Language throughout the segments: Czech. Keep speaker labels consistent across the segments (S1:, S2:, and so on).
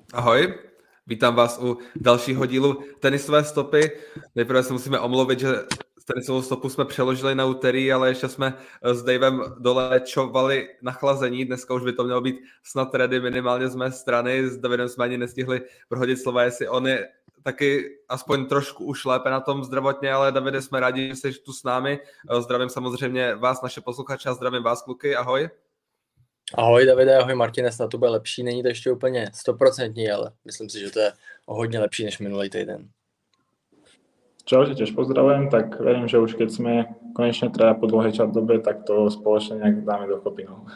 S1: Ahoj, vítám vás u dalšího dílu Tenisové stopy. Nejprve se musíme omluvit, že tenisovou stopu jsme přeložili na úterý, ale ještě jsme s Davem doléčovali nachlazení. Dneska už by to mělo být snad ready minimálně z mé strany. S Davidem jsme ani nestihli prohodit slova, jestli on je taky aspoň trošku už lépe na tom zdravotně, ale Davide, jsme rádi, že jsi tu s námi. Zdravím samozřejmě vás, naše posluchače, a zdravím vás, kluky. Ahoj.
S2: Ahoj Davide, ahoj Martine, snad to bude lepší, není to ještě úplně 100%, ale myslím si, že to je o hodně lepší než minulý týden.
S3: Čaute, tiež pozdravujem, tak verím, že už keď sme konečne traja po dlhej dobe, tak to společně nějak dáme dokopy. No.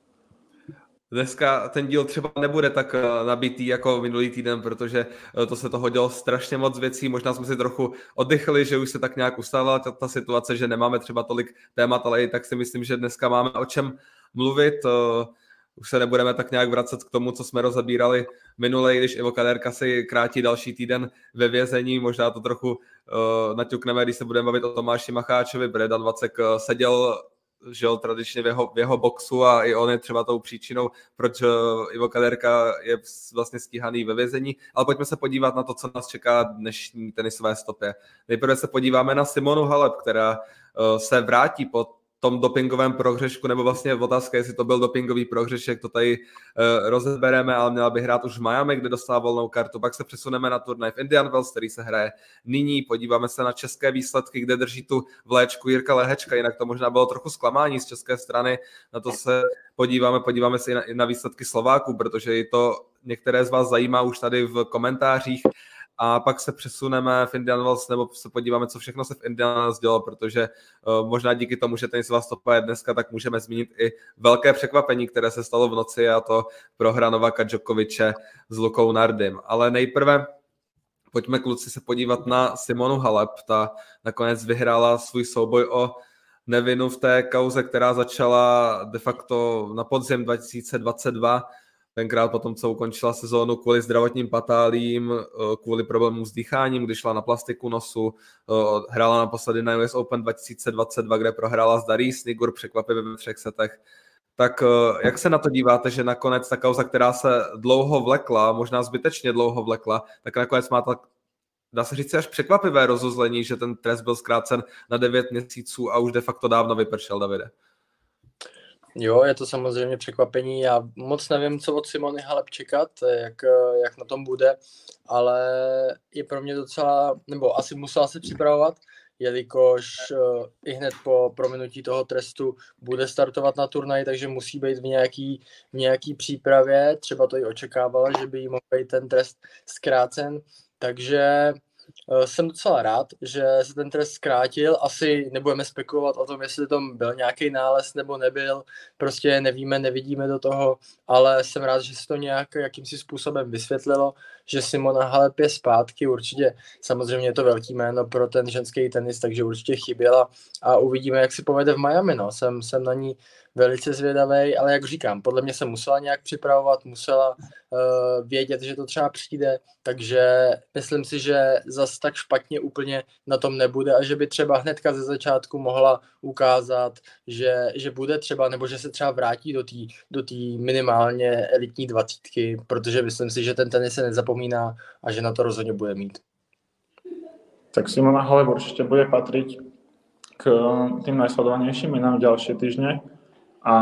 S1: Dneska ten díl třeba nebude tak nabitý jako minulý týden, protože to se toho dělo strašně moc věcí. Možná jsme si trochu oddychli, že už se tak nějak ustávala ta situace, že nemáme třeba tolik témat, ale i tak si myslím, že dneska máme o čem mluvit. Už se nebudeme tak nějak vracet k tomu, co jsme rozebírali minulej, když Ivo Kaderka si krátí další týden ve vězení. Možná to trochu naťukneme, když se budeme bavit o Tomáši Macháčovi, protože Dan Vacek seděl žil tradičně v jeho boxu a i on je třeba tou příčinou, proč Ivo Kaderka je vlastně stíhaný ve vězení. Ale pojďme se podívat na to, co nás čeká dnešní tenisové stopě. Nejprve se podíváme na Simonu Halep, která se vrátí po tom dopingovém prohřešku, nebo vlastně otázka, jestli to byl dopingový prohřešek, to tady rozebereme, ale měla by hrát už v Miami, kde dostala volnou kartu. Pak se přesuneme na turnaj v Indian Wells, který se hraje nyní. Podíváme se na české výsledky, kde drží tu vléčku Jirka Lehečka, jinak to možná bylo trochu zklamání z české strany. Na to se podíváme se i na výsledky Slováků, protože i to některé z vás zajímá už tady v komentářích. A pak se přesuneme v Indian Wells, nebo se podíváme, co všechno se v Indian Wells dělo, protože možná díky tomu, že tenisová stopa je dneska, tak můžeme zmínit i velké překvapení, které se stalo v noci, a to prohra Novaka Djokoviče s Lukou Nardym. Ale nejprve pojďme, kluci, se podívat na Simonu Halep. Ta nakonec vyhrála svůj souboj o nevinu v té kauze, která začala de facto na podzim 2022, tenkrát potom, co ukončila sezónu kvůli zdravotním patálím, kvůli problémům s dýcháním, kdy šla na plastiku nosu, hrála naposledy na US Open 2022, kde prohrála s Daris Nigur překvapivě ve 3 setech. Tak jak se na to díváte, že nakonec ta kauza, která se dlouho vlekla, možná zbytečně dlouho vlekla, tak nakonec má tak, dá se říct, až překvapivé rozuzlení, že ten trest byl zkrácen na 9 měsíců a už de facto dávno vypršel, Davide?
S2: Jo, je to samozřejmě překvapení. Já moc nevím, co od Simony Halep čekat, jak na tom bude, ale je pro mě docela, nebo asi musela se připravovat, jelikož i hned po prominutí toho trestu bude startovat na turnaji, takže musí být v nějaký přípravě. Třeba to i očekávala, že by jí mohl být ten trest zkrácen, takže jsem docela rád, že se ten trest zkrátil. Asi nebudeme spekulovat o tom, jestli tam byl nějaký nález nebo nebyl. Prostě nevíme, nevidíme do toho, ale jsem rád, že se to jakýmsi způsobem vysvětlilo, že Simona Halep je zpátky. Určitě samozřejmě je to velký jméno pro ten ženský tenis, takže určitě chyběla a uvidíme, jak si povede v Miami. No. Jsem na ní velice zvědavý, ale jak říkám, podle mě se musela nějak připravovat, musela vědět, že to třeba přijde, takže myslím si, že zas tak špatně úplně na tom nebude a že by třeba hnedka ze začátku mohla ukázat, že bude třeba, nebo že se třeba vrátí do té minimálně elitní 20, protože myslím si, že ten tenis se nezapomíná a že na to rozhodně bude mít.
S3: Tak Simona Halep určite bude patriť k tým najsledovanejším menám ďalšie týždne. A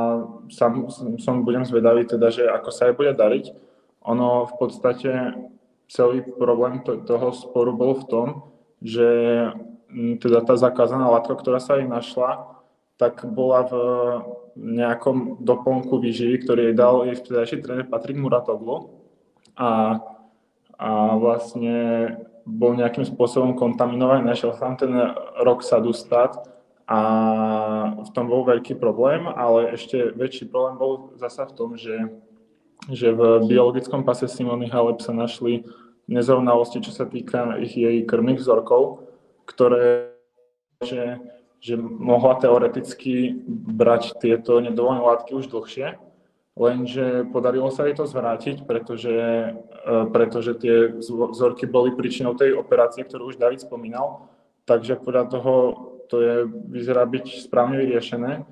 S3: som budem zvedavý teda, že ako sa jej bude dariť. Ono v podstate celý problém toho sporu bol v tom, že teda tá zakázaná látka, ktorá sa jej našla, tak bola v nejakom doplnku výživy, ktorý jej dal jej vtedajší tréner Patrik Muratoglu a vlastne bol nejakým spôsobom kontaminovaný, našiel sa tam ten Roxadustat, a v tom bol veľký problém, ale ešte väčší problém bol zasa v tom, že v biologickom pase Simony Halep sa našli nezrovnalosti, čo sa týka jej krvných vzorkov, ktoré, že mohla teoreticky brať tieto nedovolené látky už dlhšie, lenže podarilo sa jej to zvrátiť, pretože tie vzorky boli príčinou tej operácie, ktorú už David spomínal, takže podľa toho to vyzerá byť správne vyriešené,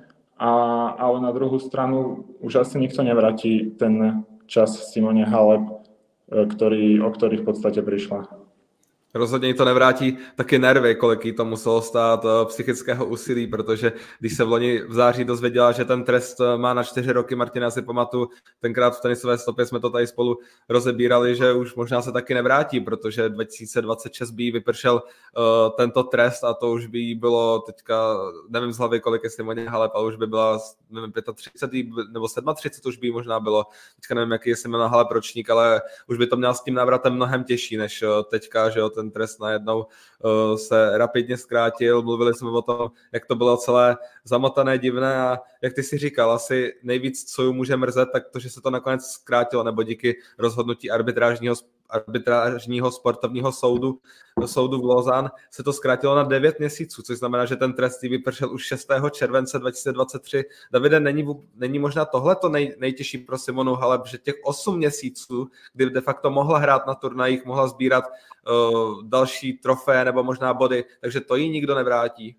S3: ale na druhú stranu už asi nikto nevratí ten čas Simone Halep o ktorý v podstate prišla.
S1: Rozhodně jí to nevrátí taky nervy, kolik jí to muselo stát psychického úsilí, protože když se v loni v září dozvěděla, že ten trest má na 4 roky, Martina, si pamatuju, tenkrát v tenisové stopě jsme to tady spolu rozebírali, že už možná se taky nevrátí, protože 2026 by jí vypršel tento trest a to už by jí bylo teďka, nevím z hlavy, kolik je Simoně Halep, ale už by byla, nevím, 35 nebo 37 už by jí možná bylo, teďka nevím, jaký je Simona Halep ročník, ale už by to měla s tím návratem mnohem těžší, než teďka, že jo, ten trest najednou se rapidně zkrátil. Mluvili jsme o tom, jak to bylo celé zamotané, divné a jak ty si říkal, asi nejvíc, co ju může mrzet, tak to, že se to nakonec zkrátilo, nebo díky rozhodnutí arbitrážního sportovního soudu v Lausanne se to zkrátilo na 9 měsíců, což znamená, že ten trest vypršel už 6. července 2023. Davide, není možná tohleto nejtěžší pro Simonu Halep, že těch 8 měsíců, kdy de facto mohla hrát na turnajích, mohla sbírat další trofé nebo možná body, takže to jí nikdo nevrátí.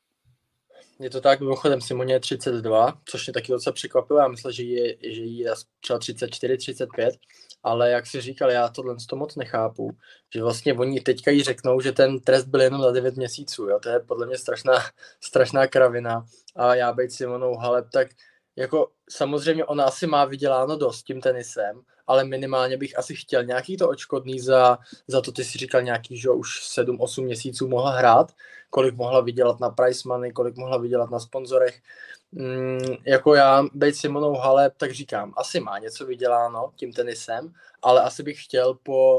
S2: Je to tak, mimochodem Simoně je 32, což mě taky docela překvapilo, já myslel, že jí je třeba 34, 35, ale jak jsi říkal, já tohle moc nechápu, že vlastně oni teďka jí řeknou, že ten trest byl jenom na 9 měsíců, jo? To je podle mě strašná kravina a já být Simonou Halep, tak jako samozřejmě ona asi má vyděláno dost tím tenisem, ale minimálně bych asi chtěl nějaký to odškodný za to, ty si říkal nějaký, že už 7-8 měsíců mohla hrát, kolik mohla vydělat na prize money, kolik mohla vydělat na sponzorech. Jako já být Simonou Halep, tak říkám, asi má něco vyděláno tím tenisem, ale asi bych chtěl po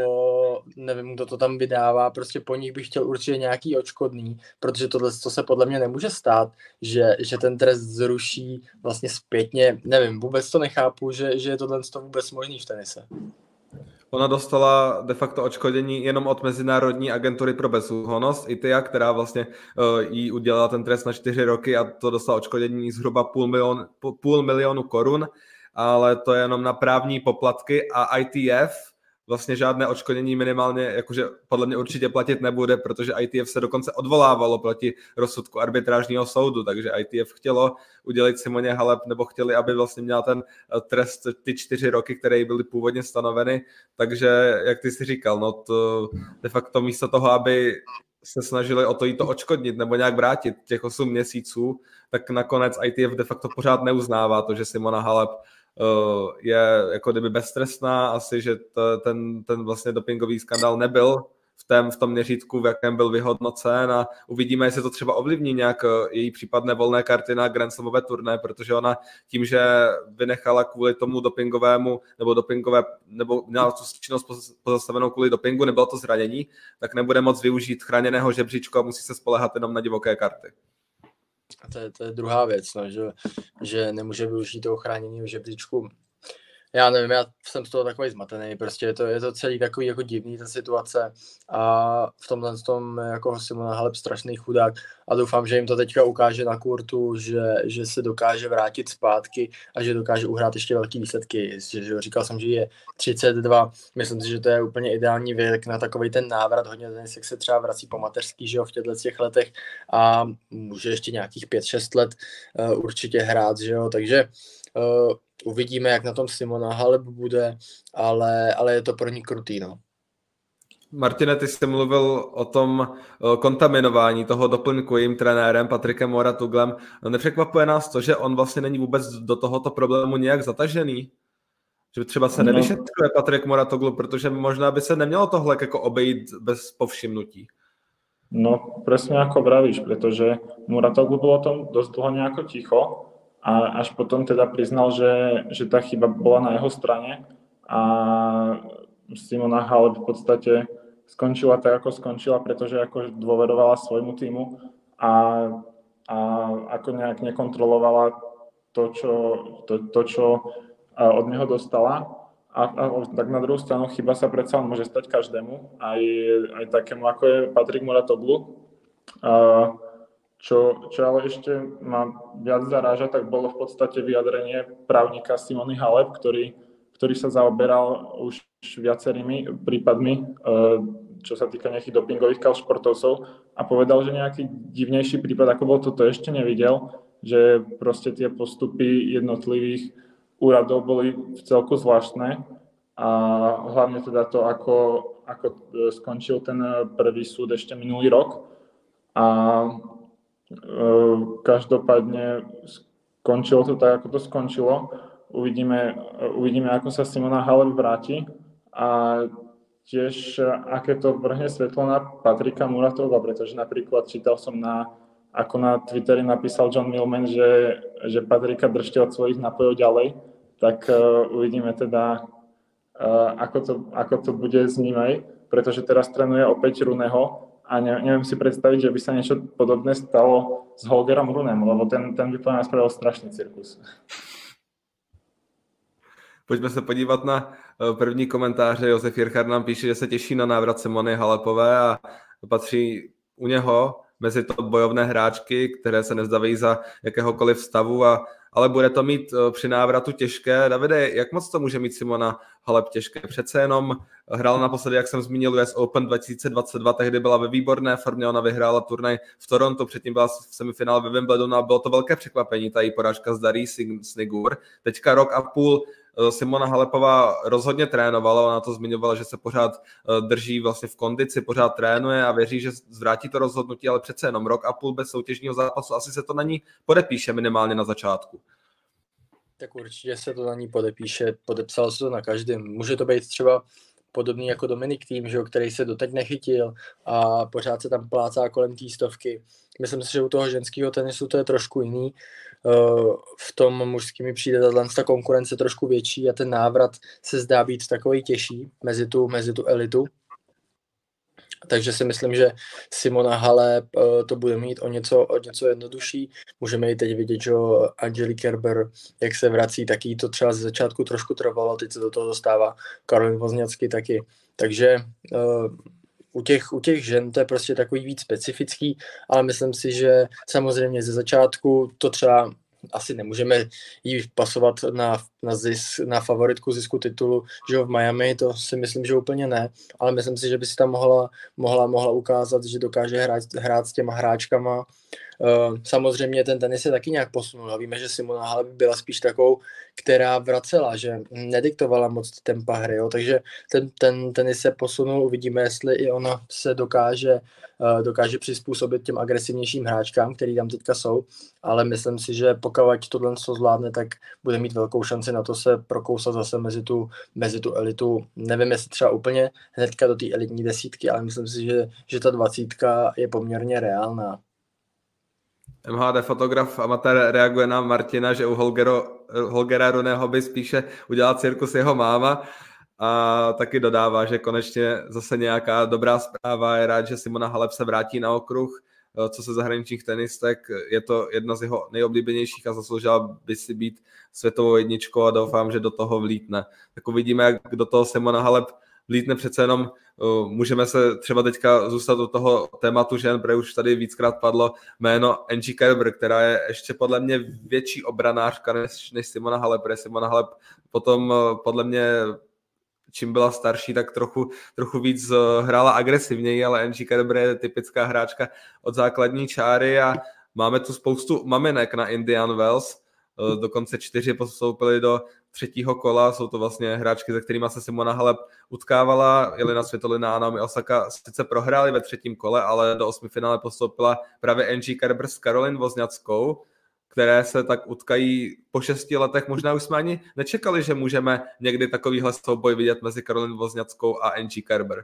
S2: nevím, kdo to tam vydává, prostě po nich bych chtěl určitě nějaký odškodný, protože tohle se podle mě nemůže stát, že ten trest zruší vlastně zpětně, nevím, vůbec to nechápu, že je tohle vůbec možný v tenise.
S1: Ona dostala de facto odškodnění jenom od Mezinárodní agentury pro bezúhonnost, ITIA, která vlastně jí udělala ten trest na 4 roky a to dostala odškodnění zhruba půl milionu korun, ale to je jenom na právní poplatky a ITF vlastně žádné odškodnění minimálně, jakože podle mě určitě platit nebude, protože ITF se dokonce odvolávalo proti rozsudku arbitrážního soudu, takže ITF chtělo udělit Simoně Halep, nebo chtěli, aby vlastně měla ten trest ty 4 roky, které byly původně stanoveny, takže jak ty si říkal, no to de facto místo toho, aby se snažili o to jí to odškodnit nebo nějak vrátit těch 8 měsíců, tak nakonec ITF de facto pořád neuznává to, že Simona Halep je jako kdyby beztrestná, asi, že ten vlastně dopingový skandál nebyl v tom měřítku, v jakém byl vyhodnocen a uvidíme, jestli to třeba ovlivní nějak její případné volné karty na Grand Slamové turné, protože ona tím, že vynechala kvůli tomu dopingovému nebo měla tu činnost pozastavenou kvůli dopingu, nebylo to zranění, tak nebude moc využít chráněného žebříčku a musí se spoléhat jenom na divoké karty.
S2: A to je druhá věc, no, že nemůže využít toho chráněného žebříčku. Já nevím, já jsem z toho takový zmatený, prostě je to celý takový jako divný ta situace a v tomhle tom jako Simona Halep strašný chudák a doufám, že jim to teďka ukáže na kurtu, že se dokáže vrátit zpátky a že dokáže uhrát ještě velký výsledky. Že říkal jsem, že je 32, myslím si, že to je úplně ideální věk na takový ten návrat, hodně tenis, jak se třeba vrací po mateřský, že jo, v těchto letech a může ještě nějakých 5-6 let určitě hrát, že jo, takže uvidíme, jak na tom Simona Halep bude, ale je to pro ní krutý, no.
S1: Martine, ty jsi mluvil o tom kontaminování toho doplňku jejím trenérem Patrickem Moratuglem. Nepřekvapuje nás to, že on vlastně není vůbec do tohoto problému nějak zatažený? Že třeba se nevyšetřuje Patrick Mouratoglou, protože možná by se nemělo tohle jako obejít bez povšimnutí.
S3: No, presne ako vravíš, pretože Mouratoglou bolo o tom dosť dlho nejako ticho, a až potom teda priznal, že tá chyba bola na jeho strane a Simona Halep v podstate skončila tak, ako skončila, pretože ako dôverovala svojmu týmu a ako nejak nekontrolovala to, čo od neho dostala. A tak na druhú stranu chyba sa predsa môže stať každému, aj takému, ako je Patrick Mouratoglou. Čo ale ešte ma viac zaráža, tak bolo v podstate vyjadrenie právnika Simony Halep, ktorý sa zaoberal už viacerými prípadmi, čo sa týka nejakých dopingových kauz športovcov a povedal, že nejaký divnejší prípad, ako bol toto, ešte nevidel, že proste tie postupy jednotlivých úradov boli v celku zvláštne a hlavne teda to, ako skončil ten prvý súd ešte minulý rok. A každopádne skončilo to tak, ako to skončilo. Uvidíme, ako sa Simona Halep vráti a tiež aké to vrhne svetlo na Patrika Muratova, pretože napríklad čítal som ako na Twitteri napísal John Millman, že Patrika držte od svojich napojov ďalej, tak uvidíme teda, ako to bude s ním aj, pretože teraz trénuje opäť Runeho a neviem si predstaviť, že by sa niečo podobné stalo s Holgerom Runem, lebo ten by po nás spravil strašný cirkus.
S1: Pojďme se podívat na první komentáře. Josef Jirchard nám píše, že se těší na návrat Simony Halepové a patří u něho mezi to bojovné hráčky, které se nezdaví za jakéhokoliv stavu, ale bude to mít při návratu těžké. Davide, jak moc to může mít Simona Halep těžké? Přece jenom hrála naposledy, jak jsem zmínil, US Open 2022, tehdy byla ve výborné formě, ona vyhrála turnaj v Torontu, předtím byla v semifinále ve Wimbledonu a bylo to velké překvapení, ta její porážka s Darí Snigur. Teďka rok a půl Simona Halepová rozhodně trénovala, ona to zmiňovala, že se pořád drží vlastně v kondici, pořád trénuje a věří, že zvrátí to rozhodnutí, ale přece jenom rok a půl bez soutěžního zápasu, asi se to na ní podepíše minimálně na začátku.
S2: Tak určitě se to na ní podepíše, podepsal se to na každém. Může to být třeba podobný jako Dominik Thiem, že, který se doteď nechytil a pořád se tam plácá kolem té stovky. Myslím si, že u toho ženského tenisu to je trošku jiný. V tom mužském mi přijde ta konkurence trošku větší a ten návrat se zdá být takový těžší mezi tu elitu. Takže si myslím, že Simona Halep to bude mít o něco jednodušší. Můžeme ji teď vidět, že Angelique Kerber, jak se vrací, taky to třeba ze začátku trošku trvalo, teď se do toho dostává Karolín Wozniacki taky. Takže u těch žen to je prostě takový víc specifický, ale myslím si, že samozřejmě ze začátku to třeba asi nemůžeme jí pasovat na favoritku zisku titulu, že v Miami, to si myslím, že úplně ne, ale myslím si, že by si tam mohla ukázat, že dokáže hrát s těma hráčkama. Samozřejmě ten tenis se taky nějak posunul a víme, že Simona Halep byla spíš takovou, která vracela, že nediktovala moc tempa hry, jo? Takže ten tenis se posunul, uvidíme, jestli i ona se dokáže přizpůsobit těm agresivnějším hráčkám, který tam teďka jsou, ale myslím si, že pokud tohle zvládne, tak bude mít velkou šanci na to se prokousat zase mezi tu elitu. Nevím, jestli třeba úplně hnedka do té elitní desítky, ale myslím si, že ta 20 je poměrně reálná.
S1: MHD fotograf amatér reaguje na Martina, že u Holgera Runeho by spíše udělal cirkus jeho máma a taky dodává, že konečně zase nějaká dobrá zpráva, je rád, že Simona Halep se vrátí na okruh, co se zahraničních tenistek, je to jedna z jeho nejoblíbenějších a zasloužila by si být světovou jedničkou a doufám, že do toho vlítne. Tak uvidíme, jak do toho Simona Halep vlítne. Přece jenom můžeme se třeba teďka zůstat u toho tématu žen, protože už tady víckrát padlo jméno Angie Kerber, která je ještě podle mě větší obranářka než Simona Halep, protože Simona Halep potom podle mě čím byla starší, tak trochu víc hrála agresivněji, ale Angie Kerber je typická hráčka od základní čáry a máme tu spoustu maminek na Indian Wells, dokonce 4 postoupily do 3. kola, jsou to vlastně hráčky, se kterými se Simona Halep utkávala. Jelena Svitolina a Naomi Osaka sice prohrály ve 3. kole, ale do 8. finále postoupila právě Angie Kerber s Karolín Wozniackou, které se tak utkají po 6 letech. Možná už jsme ani nečekali, že můžeme někdy takovýhle souboj vidět mezi Karolín Wozniackou a Angie Kerber.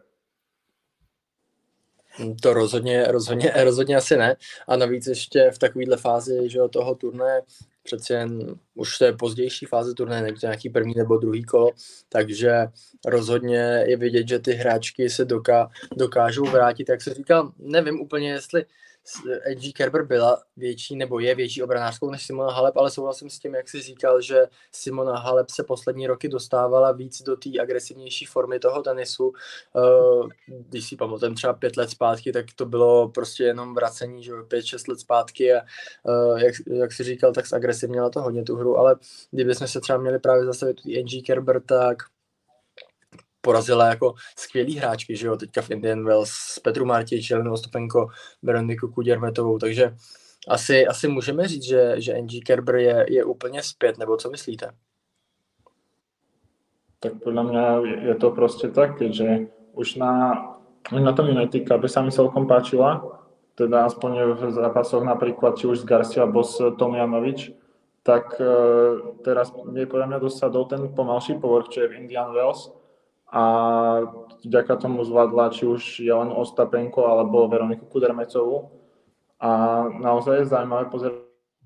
S2: To rozhodně asi ne. A navíc ještě v takovéhle fázi, že toho turnaje, přeci jen už to je pozdější fáze turnaje, není to nějaký první nebo druhý kolo, takže rozhodně je vidět, že ty hráčky se dokážou vrátit. Jak se říkal, nevím úplně, jestli Angie Kerber byla větší nebo je větší obranářskou než Simona Halep, ale souhlasím s tím, jak jsi říkal, že Simona Halep se poslední roky dostávala víc do té agresivnější formy toho tenisu. Když si pamatujeme třeba 5 let zpátky, tak to bylo prostě jenom vracení, že 5-6 let zpátky a jak jsi říkal, tak agresivněla to hodně tu hru, ale kdybychom se třeba měli právě zastavit tu Angie Kerber, tak porazila jako skvělý hráčky, že jo, teďka v Indian Wells, Petru Martič, Jelenu Ostapenko, Veroniku Kuděrmetovou, takže asi můžeme říct, že Angie Kerber je úplně zpět, nebo co myslíte?
S3: Tak podľa mňa je to proste tak, keďže už na tom United Cupe sa mi celkom páčila, teda aspoň v zápasoch napríklad či už z Garcia alebo z Tomjanovič, tak teraz je podľa mňa dosadol ten pomalší povrch, čo je v Indian Wells a vďaka tomu zvládla či už Jelenu Ostapenko alebo Veroniku Kudermecovú a naozaj je zaujímavé pozerať,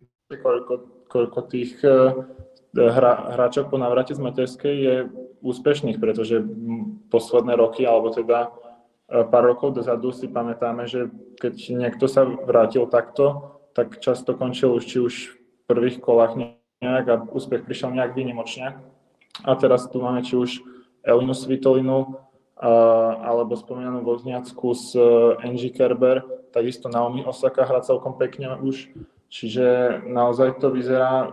S3: koľko tých hráčov po návrate z materskej je úspešných, pretože posledné roky, alebo teda pár rokov dozadu si pamätáme, že keď niekto sa vrátil takto, tak často končil či už v prvých kolách nejak a úspech prišiel nejak výnimočne. A teraz tu máme či už Elinu Svitolinu, alebo spomínanú Vozniacku s Angie Kerber, takisto Naomi Osaka hrá celkom pekne už, čiže naozaj to vyzerá,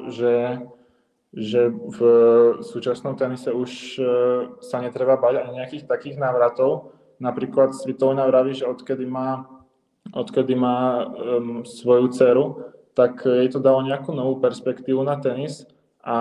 S3: že v súčasnom tenise už sa netreba bať ani nejakých takých návratov. Napríklad Svitolina vraví, že odkedy má svoju dceru, tak jej to dalo nejakú novú perspektívu na tenis a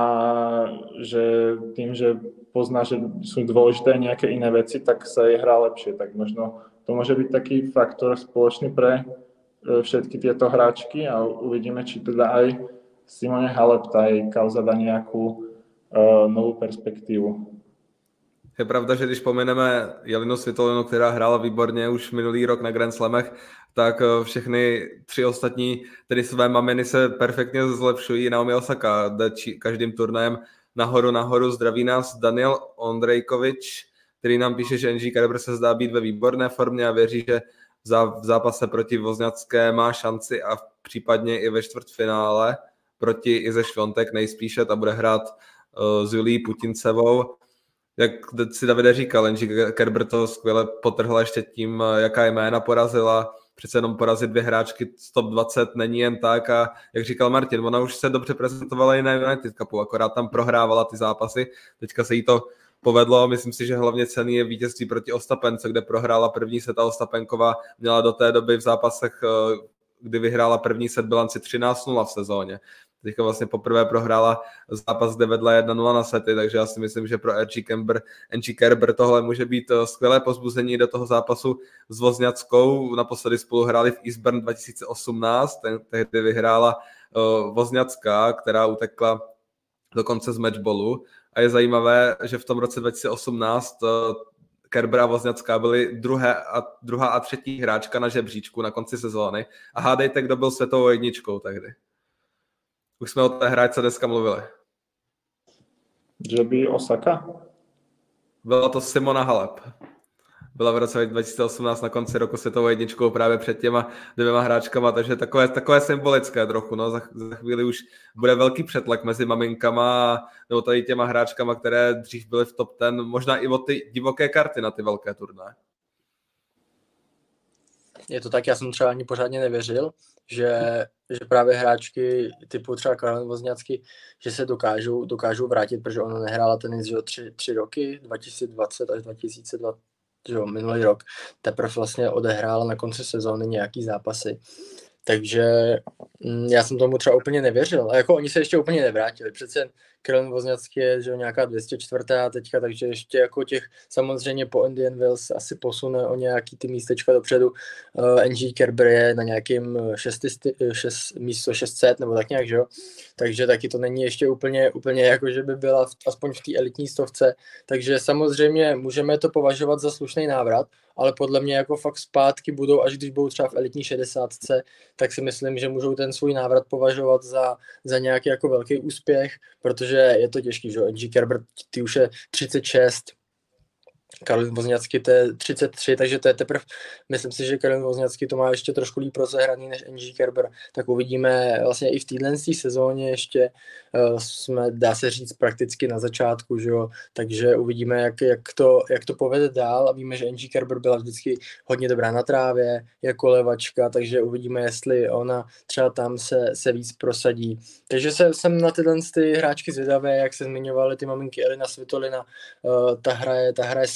S3: že tým, že pozná, že sú dôležité nejaké iné veci, tak sa jej hrá lepšie. Tak možno to môže byť taký faktor spoločný pre všetky tieto hráčky a uvidíme, či teda aj Simone Halep tá jej kauza dá nejakú novou perspektívu.
S1: Je pravda, že když pomeneme Jelinu Svitolinu, která hrála výborně už minulý rok na Grand Slamech, tak všechny tři ostatní tenisové maminy se perfektně zlepšují. Naomi Osaka jde každým turnajem nahoru. Zdraví nás Daniel Ondrejkovič, který nám píše, že Angie Kerber se zdá být ve výborné formě a věří, že v zápase proti Wozniacké má šanci a případně i ve čtvrtfinále proti Ize Šviontek nejspíše a bude hrát s Julií Putincevou. Jak si Davide říkal, Angie Kerber to skvěle potrhla ještě tím, jaká jména porazila. Přece jenom porazit 2 hráčky z top 20 není jen tak a jak říkal Martin, ona už se dobře prezentovala i na United Cupu, akorát tam prohrávala ty zápasy. Teďka se jí to povedlo, myslím si, že hlavně cenný je vítězství proti Ostapence, kde prohrála první set a Ostapenková měla do té doby v zápasech, kdy vyhrála první set, bilanci 13-0 v sezóně. Teďka vlastně poprvé prohrála zápas, kde vedla 1-0 na sety, takže já si myslím, že pro Angie Kerber tohle může být skvělé pozbuzení do toho zápasu s Wozniackou. Naposledy spolu hráli v Eastbourne 2018, tehdy vyhrála Wozniacká, která utekla dokonce z matchballu. A je zajímavé, že v tom roce 2018 Kerber a Wozniacká byly druhá a třetí hráčka na žebříčku na konci sezóny. A hádejte, kdo byl světovou jedničkou tehdy. Už jsme o té hráčce dneska mluvili.
S3: Že by Osaka?
S1: Byla to Simona Halep. Byla v roce 2018 na konci roku světovou jedničkou právě před těma 2 hráčkama, takže takové symbolické trochu. No. Za chvíli už bude velký přetlak mezi maminkama nebo tady těma hráčkama, které dřív byly v top 10, možná i o ty divoké karty na ty velké turnaje.
S2: Je to tak, já jsem třeba ani pořádně nevěřil, že právě hráčky typu třeba Karolín Wozniacky, že se dokážou vrátit, protože ona nehrála tenis 3 roky, 2020 až 2020, minulý rok, teprve vlastně odehrála na konci sezóny nějaký zápasy. Takže já jsem tomu třeba úplně nevěřil. A jako oni se ještě úplně nevrátili. Přece Karolín Wozniacky je že nějaká 204. teďka, takže ještě jako těch samozřejmě po Indian Wells asi posune o nějaký ty místečka dopředu. Angie Kerber je na nějakým místo 600 nebo tak nějak, že jo. Takže taky to není ještě úplně jako, že by byla aspoň v té elitní stovce. Takže samozřejmě můžeme to považovat za slušný návrat, ale podle mě jako fakt zpátky budou, až když budou třeba v elitní 60, tak si myslím, že můžou ten svůj návrat považovat za nějaký jako velký úspěch, protože je to těžký, že Angie Kerber, ty už je 36, Karolín Wozniacky to je 33, takže to je teprve, myslím si, že Karolín Wozniacky to má ještě trošku líp rozehraný než Angie Kerber, tak uvidíme vlastně i v téhle sezóně ještě jsme, dá se říct, prakticky na začátku, že jo, takže uvidíme, jak to povede dál a víme, že Angie Kerber byla vždycky hodně dobrá na trávě, jako levačka, takže uvidíme, jestli ona třeba tam se víc prosadí. Takže jsem na tyhle hráčky zvědavé, jak se zmiňovaly ty maminky Elina Svitolina, ta hraje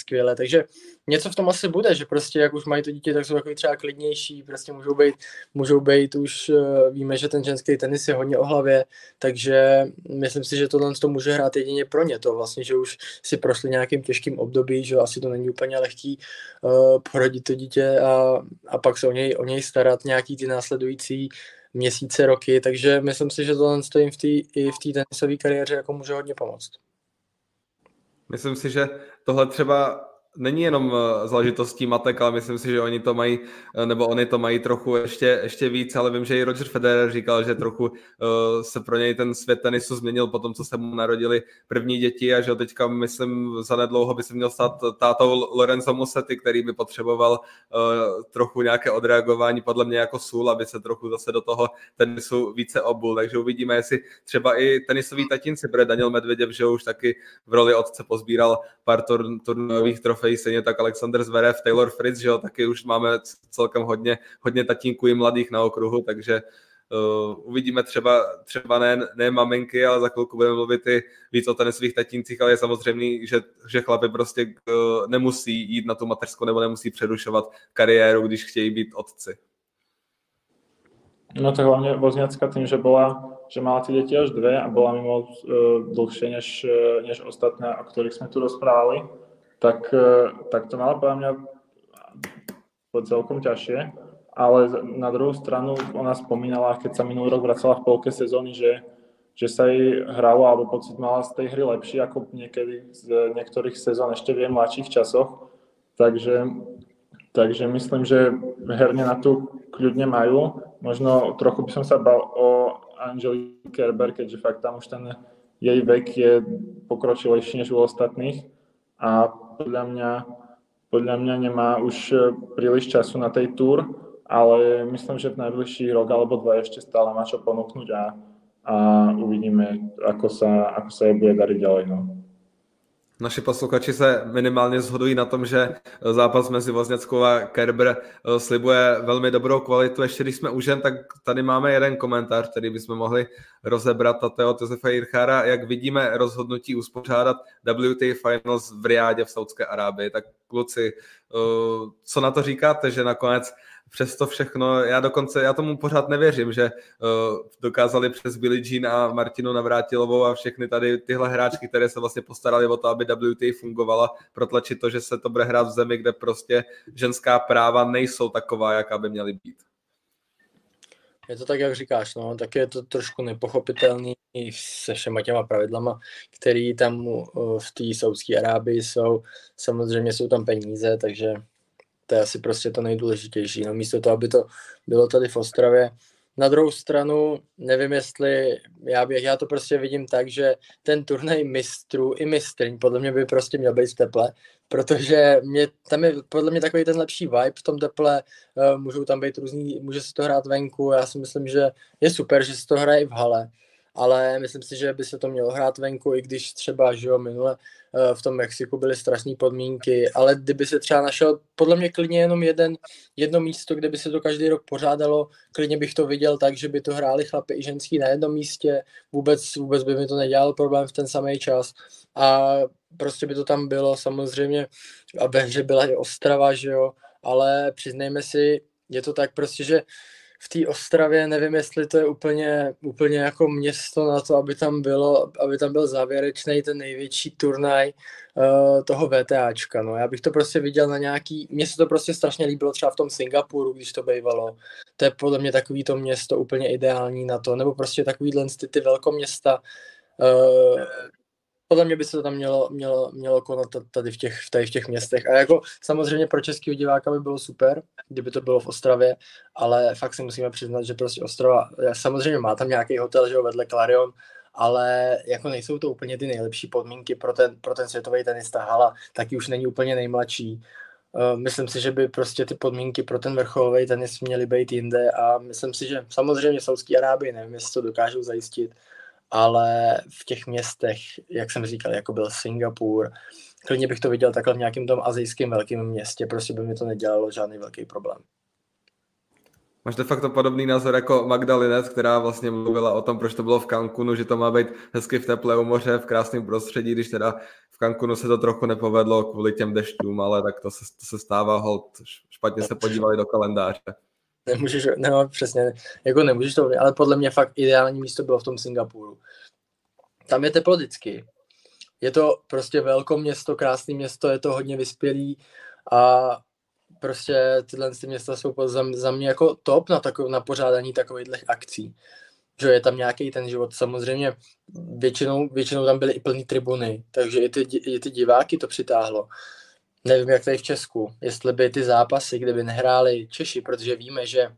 S2: skvěle, takže něco v tom asi bude, že prostě jak už mají to dítě, tak jsou takový třeba klidnější, prostě můžou být už, víme, že ten ženský tenis je hodně o hlavě, takže myslím si, že tohle to může hrát jedině pro ně, to vlastně, že už si prošli nějakým těžkým období, že asi to není úplně lehký porodit to dítě a pak se o něj starat nějaký ty následující měsíce, roky, takže myslím si, že tohle jim i v té tenisové kariéře jako může hodně pomoct.
S1: Myslím si, že tohle třeba není jenom záležitostí matek, ale myslím si, že oni to mají trochu ještě víc, ale vím, že i Roger Federer říkal, že trochu se pro něj ten svět tenisu změnil po tom, co se mu narodili první děti a že teďka, myslím, zanedlouho by se měl stát tátou Lorenzo Musetti, který by potřeboval trochu nějaké odreagování, podle mě jako sůl, aby se trochu zase do toho tenisu více obul, takže uvidíme, jestli třeba i tenisový tatínci, protože Daniel Medveděv, že už taky v roli otce pozbíral pár turnajových trofejí, stejně tak Alexander Zverev, Taylor Fritz, že jo, taky už máme celkem hodně tatínků i mladých na okruhu, takže uvidíme třeba ne maminky, ale za chvilku budeme mluvit i víc o tenisových tatíncích, ale je samozřejmě, že chlapi prostě nemusí jít na tu mateřskou nebo nemusí přerušovat kariéru, když chtějí být otci.
S3: No tak hlavne Wozniacka tým, že mala tie deti až 2 a bola mimo dlhšie než ostatné, o ktorých sme tu rozprávali, tak to mala podľa mňa celkom ťažšie, ale na druhú stranu ona spomínala, keď sa minulý rok vracala v polke sezóny, že sa jej hralo, alebo pocit mala z tej hry lepší ako niekedy z niektorých sezón ešte v jej mladších časoch, takže myslím, že herne na tu kľudne majú. Možno trochu by som sa bal o Angelique Kerber, keďže fakt tam už ten jej vek je pokročilejší než u ostatných a podľa mňa nemá už príliš času na tej tour, ale myslím, že v najbližší rok alebo 2 ešte stále má čo ponúknuť a uvidíme, ako sa jej bude dariť ďalej. No.
S1: Naši posluchači se minimálně shodují na tom, že zápas mezi Wozniackou a Kerber slibuje velmi dobrou kvalitu. Ještě když jsme u žen, tak tady máme jeden komentář, který bychom mohli rozebrat, a to je od Josefa Jirchára. Jak vidíme rozhodnutí uspořádat WTA Finals v Riádě v Saudské Arábii. Tak kluci, co na to říkáte, že nakonec přes to všechno, já tomu pořád nevěřím, že dokázali přes Billie Jean a Martinu Navrátilovou a všechny tady tyhle hráčky, které se vlastně postarali o to, aby WTA fungovala, protlačit to, že se to bude hrát v zemi, kde prostě ženská práva nejsou taková, jaká by měly být.
S2: Je to tak, jak říkáš, no, tak je to trošku nepochopitelný se všema těma pravidlama, které tam v té Saudské Arábii jsou. Samozřejmě jsou tam peníze, takže to je asi prostě to nejdůležitější. No, místo toho, aby to bylo tady v Ostravě. Na druhou stranu, nevím, jestli já to prostě vidím tak, že ten turnaj mistrů i mistryň podle mě by prostě měl být v teple, protože tam je podle mě takový ten lepší vibe v tom teple, můžou tam být různý, může se to hrát venku, já si myslím, že je super, že se to hraje v hale, ale myslím si, že by se to mělo hrát venku, i když třeba, že jo, minule v tom Mexiku byly strašné podmínky, ale kdyby se třeba našel, podle mě klidně jenom jedno místo, kde by se to každý rok pořádalo, klidně bych to viděl tak, že by to hráli chlapi i ženský na jednom místě, vůbec by mi to nedělalo problém v ten samý čas a prostě by to tam bylo samozřejmě, a ve hře byla i Ostrava, že jo, ale přiznejme si, je to tak prostě, že v té Ostravě nevím, jestli to je úplně jako město na to, aby tam byl závěrečný ten největší turnaj toho VTAčka. No. Já bych to prostě viděl na nějaký, mně se to prostě strašně líbilo třeba v tom Singapuru, když to bývalo. To je podle mě takový to město úplně ideální na to, nebo prostě takovýhle ty velkoměsta. Podle mě by se to tam mělo konat tady v těch městech. A jako samozřejmě pro českého diváka by bylo super, kdyby to bylo v Ostravě, ale fakt si musíme přiznat, že prostě Ostrava, samozřejmě má tam nějaký hotel, že jo, vedle Clarion, ale jako nejsou to úplně ty nejlepší podmínky pro ten světový tenis. Ta hala taky už není úplně nejmladší. Myslím si, že by prostě ty podmínky pro ten vrcholový tenis měly být jinde a myslím si, že samozřejmě v Saudské Arábii, nevím, jestli to dokážou zajistit, ale v těch městech, jak jsem říkal, jako byl Singapur, klidně bych to viděl takhle v nějakém tom asijském velkém městě, prostě by mi to nedělalo žádný velký problém.
S1: Máš de facto podobný názor jako Magda Linec, která vlastně mluvila o tom, proč to bylo v Cancunu, že to má být hezky v teple u moře, v krásném prostředí, když teda v Cancunu se to trochu nepovedlo kvůli těm dešťům, ale tak to se stává hold, špatně se podívali do kalendáře.
S2: Nemůžeš, no přesně, jako nemůžeš to, ale podle mě fakt ideální místo bylo v tom Singapuru. Tam je teplo vždycky. Je to prostě velkoměsto, krásné město, je to hodně vyspělý a prostě tyhle města jsou za mě jako top na pořádání takových akcí. Že je tam nějaký ten život. Samozřejmě většinou tam byly i plný tribuny, takže i ty diváky to přitáhlo. Nevím, jak tady v Česku, jestli by ty zápasy, kde by nehráli Češi, protože víme, že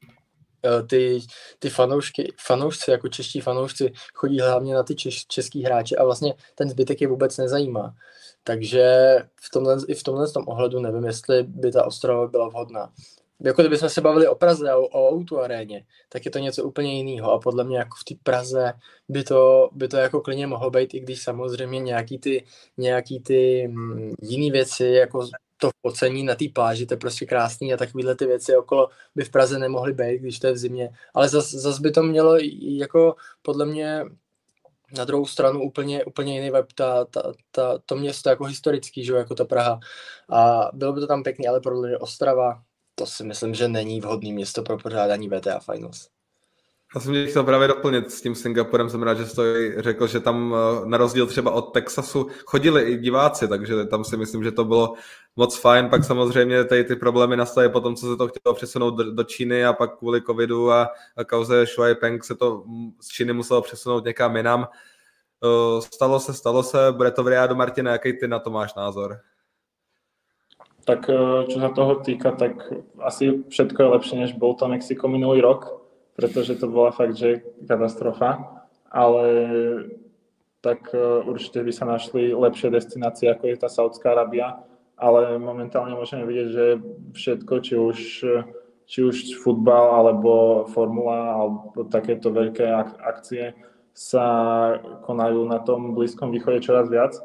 S2: ty fanoušci, jako čeští fanoušci, chodí hlavně na ty český hráče a vlastně ten zbytek je vůbec nezajímá. Takže v tomhle ohledu nevím, jestli by ta Ostrava byla vhodná. Jako kdybychom se bavili o Praze a o O2 aréně, tak je to něco úplně jiného a podle mě jako v té Praze by to jako klidně mohlo být, i když samozřejmě nějaký ty jiný věci, jako to focení na té pláži, to je prostě krásný a takovéhle ty věci okolo by v Praze nemohly být, když to je v zimě. Ale zas by to mělo jako podle mě na druhou stranu úplně jiný vibe, to město jako historický, že jako ta Praha. A bylo by to tam pěkný, ale podle Ostrava, to si myslím, že není vhodný město pro pořádání WTA Finals.
S1: Já jsem chtěl právě doplnit s tím Singapurem, jsem rád, že jsi to řekl, že tam na rozdíl třeba od Texasu chodili i diváci, takže tam si myslím, že to bylo moc fajn. Pak samozřejmě tady ty problémy nastaly potom, co se to chtělo přesunout do Číny a pak kvůli covidu a kauze Shuai Peng se to z Číny muselo přesunout někam jinam. Stalo se, bude to v riádu. Martina, jaký ty na to máš názor?
S3: Tak čo sa toho týka, tak asi všetko je lepšie, než bol to Mexiko minulý rok, pretože to bola fakt, že katastrofa, ale tak určite by sa našli lepšie destinácie, ako je tá Saudská Arábia, ale momentálne môžeme vidieť, že všetko, či už futbal, alebo formula, alebo takéto veľké akcie sa konajú na tom Blízkom východe čoraz viac.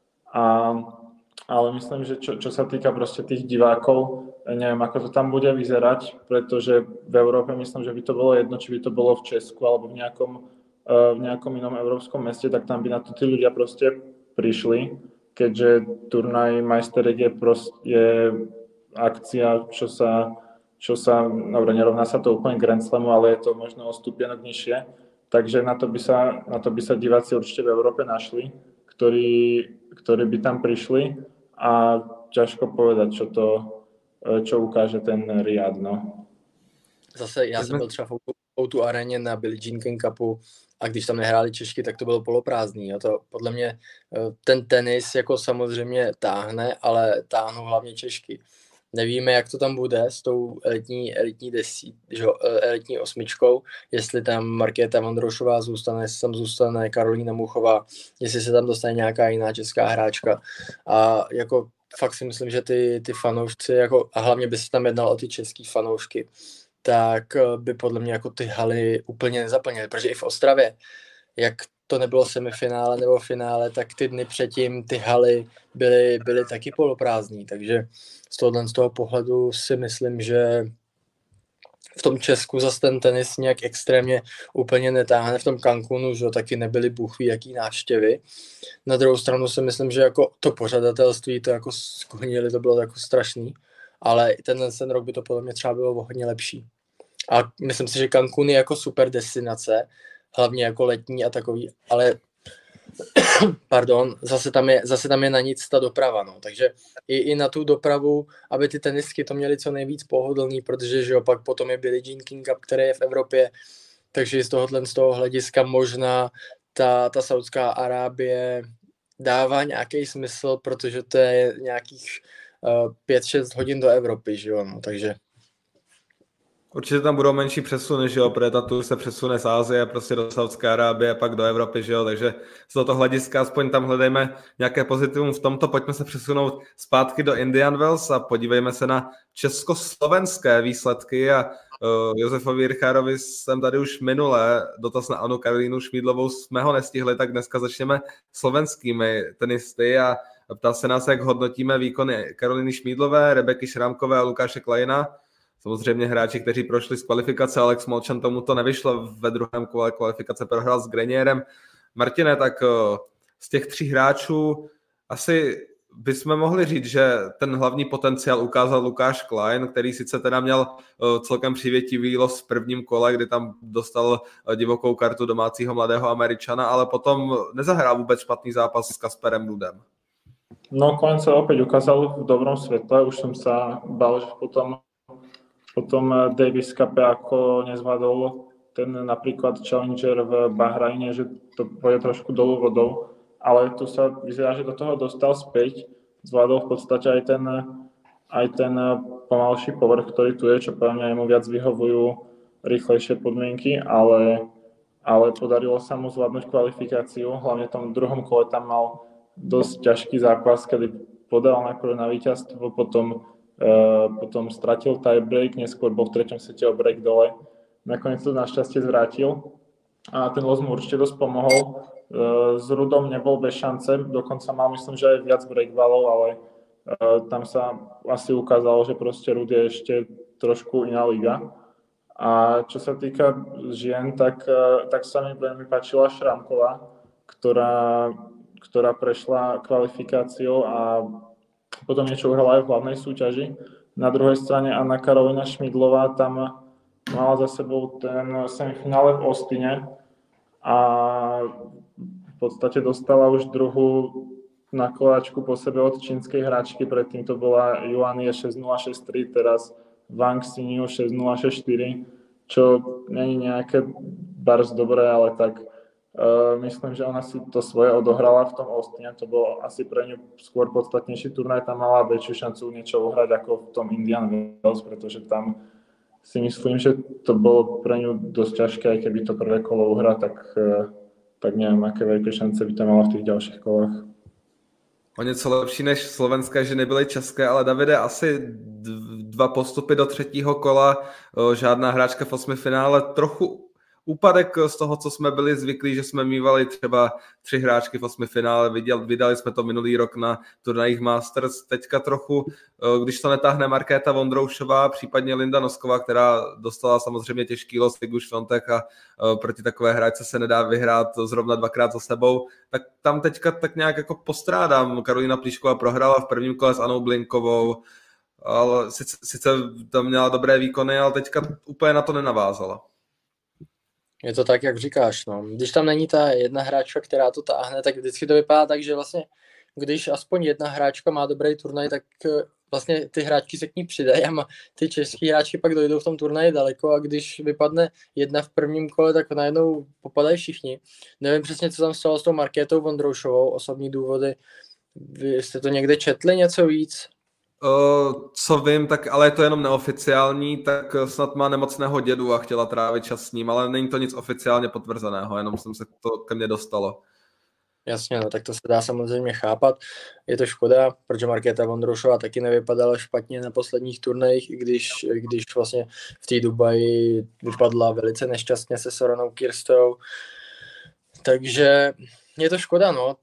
S3: Ale myslím, že čo sa týka proste tých divákov, neviem, ako to tam bude vyzerať, pretože v Európe myslím, že by to bolo jedno, či by to bolo v Česku alebo v nejakom inom európskom meste, tak tam by na to tí ľudia proste prišli, keďže turnaj Majsterek je akcia, čo sa nerovná sa to úplne Grand Slamu, ale je to možno o stupienok nižšie, takže na to by sa diváci určite v Európe našli, ktorí by tam prišli a ťažko povedať, čo ukáže ten Riad, no.
S2: Zase já jsem byl třeba v O2 aréně na Billie Jean King Cupu a když tam nehráli Češky, tak to bylo poloprázdný. A to podle mě ten tenis jako samozřejmě táhne, ale táhnou hlavně Češky. Nevíme, jak to tam bude s tou elitní osmičkou, jestli tam Markéta Vondroušová zůstane, jestli tam zůstane Karolína Muchová, jestli se tam dostane nějaká jiná česká hráčka. A jako fakt si myslím, že ty fanoušci, jako, a hlavně by se tam jednalo o ty český fanoušky, tak by podle mě jako ty haly úplně nezaplnily, protože i v Ostravě, jak to nebylo semifinále nebo finále, tak ty dny předtím ty haly byly taky poloprázdní, takže z toho pohledu si myslím, že v tom Česku zase ten tenis nějak extrémně úplně netáhne. V tom Cancunu, že taky nebyly bůhví jaký návštěvy. Na druhou stranu si myslím, že jako to pořadatelství, to jako sklonili, to bylo jako strašný, ale ten rok by to podle mě třeba bylo hodně lepší. A myslím si, že Cancun je jako super destinace, hlavně jako letní a takový, ale pardon, zase tam je na nic ta doprava, no. Takže i na tu dopravu, aby ty tenistky to měly co nejvíc pohodlný, protože že opak potom je Billie Jean King Cup, který je v Evropě, takže z toho hlediska možná ta Saudská Arábie dává nějaký smysl, protože to je nějakých 5-6 hodin do Evropy, že jo, no, takže
S1: Určitě tam budou menší přesuny, že jo, protože ta tour se přesune z Asie prostě do Saudské Arábie, pak do Evropy, že jo, takže z tohoto hlediska aspoň tam hledejme nějaké pozitivum v tomto. Pojďme se přesunout zpátky do Indian Wells a podívejme se na československé výsledky a Josefovi Richárovi jsem tady už minule dotaz na Anu Karolínu Šmídlovou jsme ho nestihli, tak dneska začneme slovenskými tenisty a ptá se nás, jak hodnotíme výkony Karolíny Šmídlové, Rebeky Šrámkové a Lukáše Klajina. samozřejmě hráči, kteří prošli z kvalifikace. Alex Molčan tomu to nevyšlo, ve druhém kole kvalifikace prohrál s Grenierem. Martine, tak z těch 3 hráčů asi bychom mohli říct, že ten hlavní potenciál ukázal Lukáš Klein, který sice teda měl celkem přívětivý los v prvním kole, kdy tam dostal divokou kartu domácího mladého Američana, ale potom nezahrál vůbec špatný zápas s Kasperem Rudem.
S3: No, Klein sa opäť ukázal v dobrom svetle. Už som sa bál, že potom Davis Cup ako nezvládol ten napríklad Challenger v Bahrajne, že to bude trošku dolu vodou. Ale tu sa vyzerá, že do toho dostal späť. Zvládol v podstate aj ten pomalší povrch, ktorý tu je, čo podľa mňa mu viac vyhovujú rýchlejšie podmienky, ale podarilo sa mu zvládnuť kvalifikáciu. Hlavne v tom druhom kole tam mal dosť ťažký zápas, kedy podal najprv na víťazstvo, potom stratil tiebreak, neskôr bol v treťom sete o break dole. Nakoniec to našťastie zvrátil a ten los mu určite dosť pomohol. S Rudom nebol bez šance, dokonca mal, myslím, že aj viac breakballov, ale tam sa asi ukázalo, že proste Rud je ešte trošku iná liga. A čo sa týka žien, tak sa mi veľmi páčila Šramková, ktorá prešla kvalifikáciou a potom niečo uhrala aj v hlavnej súťaži. Na druhej strane Anna Karolina Šmidlová tam mala za sebou ten semifinále v Austine a v podstate dostala už druhú nakladačku po sebe od čínskej hráčky. Predtým to bola Juanie 6063, teraz Wang Xinyu 6064, čo není nejaké bars dobré, ale tak myslím, že ona si to svoje odohrala v tom Austine. To bolo asi pre ňu skôr podstatnejší turnaj, tam mala väčšiu šancu niečo uhrať ako v tom Indian Wells, pretože tam si myslím, že to bolo pre ňu dosť ťažké, aj keby to prvé kolo uhra, tak neviem, aké veľké šance by to mala v tých ďalších kolách.
S1: O něco lepší než slovenské ženy byly české, ale Davide, asi 2 postupy do 3. kola, žádná hráčka v 8. finále, trochu úpadek z toho, co jsme byli zvyklí, že jsme mívali třeba 3 hráčky v 8. finále, vydali jsme to minulý rok na turnajích Masters, teďka trochu, když to netáhne Markéta Vondroušová, případně Linda Nosková, která dostala samozřejmě těžký los Igu Swiatek a proti takové hráčce se nedá vyhrát zrovna 2krát za sebou, tak tam teďka tak nějak jako postrádám. Karolina Plíšková prohrála v prvním kole s Anou Blinkovou, ale sice tam měla dobré výkony, ale teďka úplně na to nenavázala.
S2: Je to tak, jak říkáš, no. Když tam není ta jedna hráčka, která to táhne, tak vždycky to vypadá tak, že vlastně, když aspoň jedna hráčka má dobrý turnaj, tak vlastně ty hráčky se k ní přidají a ty český hráčky pak dojdou v tom turnaji daleko a když vypadne jedna v prvním kole, tak najednou popadají všichni. Nevím přesně, co tam stalo s tou Markétou Vondroušovou, osobní důvody. Vy jste to někde četli něco víc?
S1: Co vím, tak ale je to jenom neoficiální, tak snad má nemocného dědu a chtěla trávit čas s ním, ale není to nic oficiálně potvrzeného, jenom jsem se to ke mně dostalo.
S2: Jasně, no, tak to se dá samozřejmě chápat. Je to škoda, protože Markéta Vondroušová taky nevypadala špatně na posledních turnajích, i když vlastně v té Dubaji vypadla velice nešťastně se Soranou Kirstou. Takže je to škoda, no,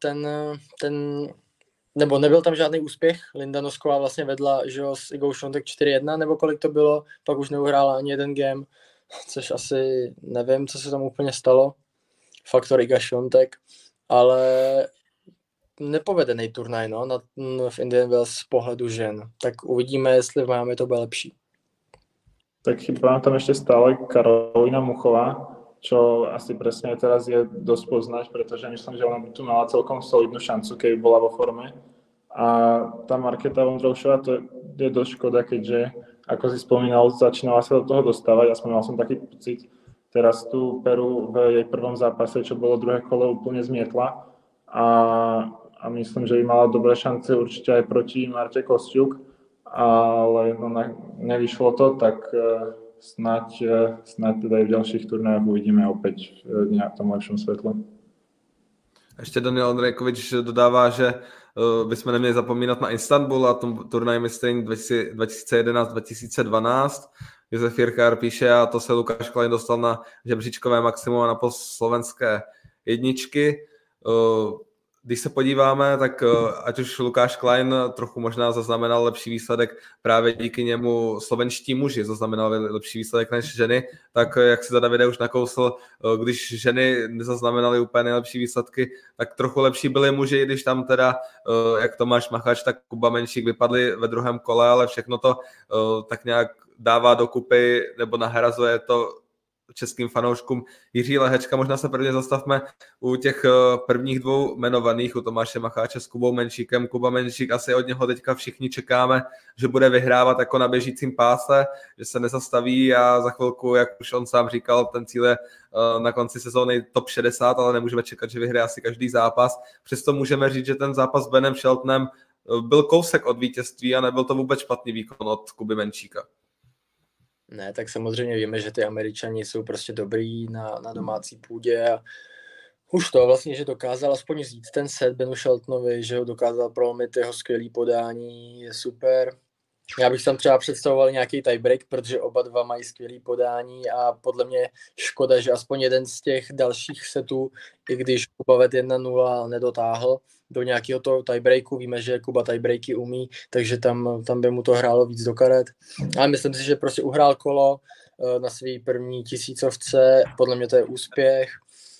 S2: nebo nebyl tam žádný úspěch. Linda Nosková vlastně vedla, že jo, s Igou Swiatek 4-1, nebo kolik to bylo, pak už neuhrála ani jeden game, což asi nevím, co se tam úplně stalo. Faktor Iga Swiatek, ale nepovedený turnaj, no, v Indian Wells z pohledu žen. Tak uvidíme, jestli v Miami to bude lepší.
S3: Tak chýba tam ešte stále Karolina Muchová, čo asi presne teraz je dosť poznať, pretože myslím, že ona by tu mala celkom solidnú šancu, keby bola vo forme. A tá Markéta Vondroušová, to je dosť škoda, keďže, ako si spomínal, začínala sa do toho dostávať, aspoň mal som taký pocit. Teraz tu Peru v jej prvom zápase, čo bolo druhé kolo, úplne zmietla. A myslím, že by mala dobré šance určite aj proti Marte Kostiuk, ale nevyšlo to, tak Snáď teda i v ďalších turnajoch uvidíme opäť v nejakom lepšom svetle.
S1: Ještě Daniel Ondrejkovič dodává, že bychom neměli zapomínat na Istanbul a tom turnaj mistrení 2011-2012. Josef Jirkár píše, a to se Lukáš Klein dostal na žebříčkové maximum a na post slovenské jedničky. když se podíváme, tak ať už Lukáš Klein trochu možná zaznamenal lepší výsledek, právě díky němu slovenští muži zaznamenali lepší výsledek než ženy, tak jak si to Davide už nakousl, když ženy nezaznamenaly úplně nejlepší výsledky, tak trochu lepší byli muži, když tam teda jak Tomáš Macháč, tak Kuba Menšík vypadli ve druhém kole, ale všechno to tak nějak dává dokupy nebo nahrazuje to českým fanouškům Jiří Lehečka. Možná se prvně zastavme u těch prvních dvou jmenovaných, u Tomáše Macháče s Kubou Menšíkem. Kuba Menšík, asi od něho teďka všichni čekáme, že bude vyhrávat jako na běžícím páse, že se nezastaví a za chvilku, jak už on sám říkal, ten cíl je na konci sezóny top 60, ale nemůžeme čekat, že vyhraje asi každý zápas. Přesto můžeme říct, že ten zápas s Benem Sheltonem byl kousek od vítězství a nebyl to vůbec špatný výkon od Kuby Menšíka.
S2: Ne, tak samozřejmě víme, že ty Američani jsou prostě dobrý na domácí půdě a už to vlastně, že dokázal aspoň říct ten set Benu Sheltonovi, že ho dokázal prolomit, jeho skvělý podání, je super. Já bych tam třeba představoval nějaký tiebreak, protože oba dva mají skvělý podání a podle mě škoda, že aspoň jeden z těch dalších setů, i když Kuba ved 1-0 nedotáhl do nějakého toho tiebreaku, víme, že Kuba tiebreaky umí, takže tam by mu to hrálo víc do karet. Ale myslím si, že prostě uhrál kolo na svý první tisícovce, podle mě to je úspěch.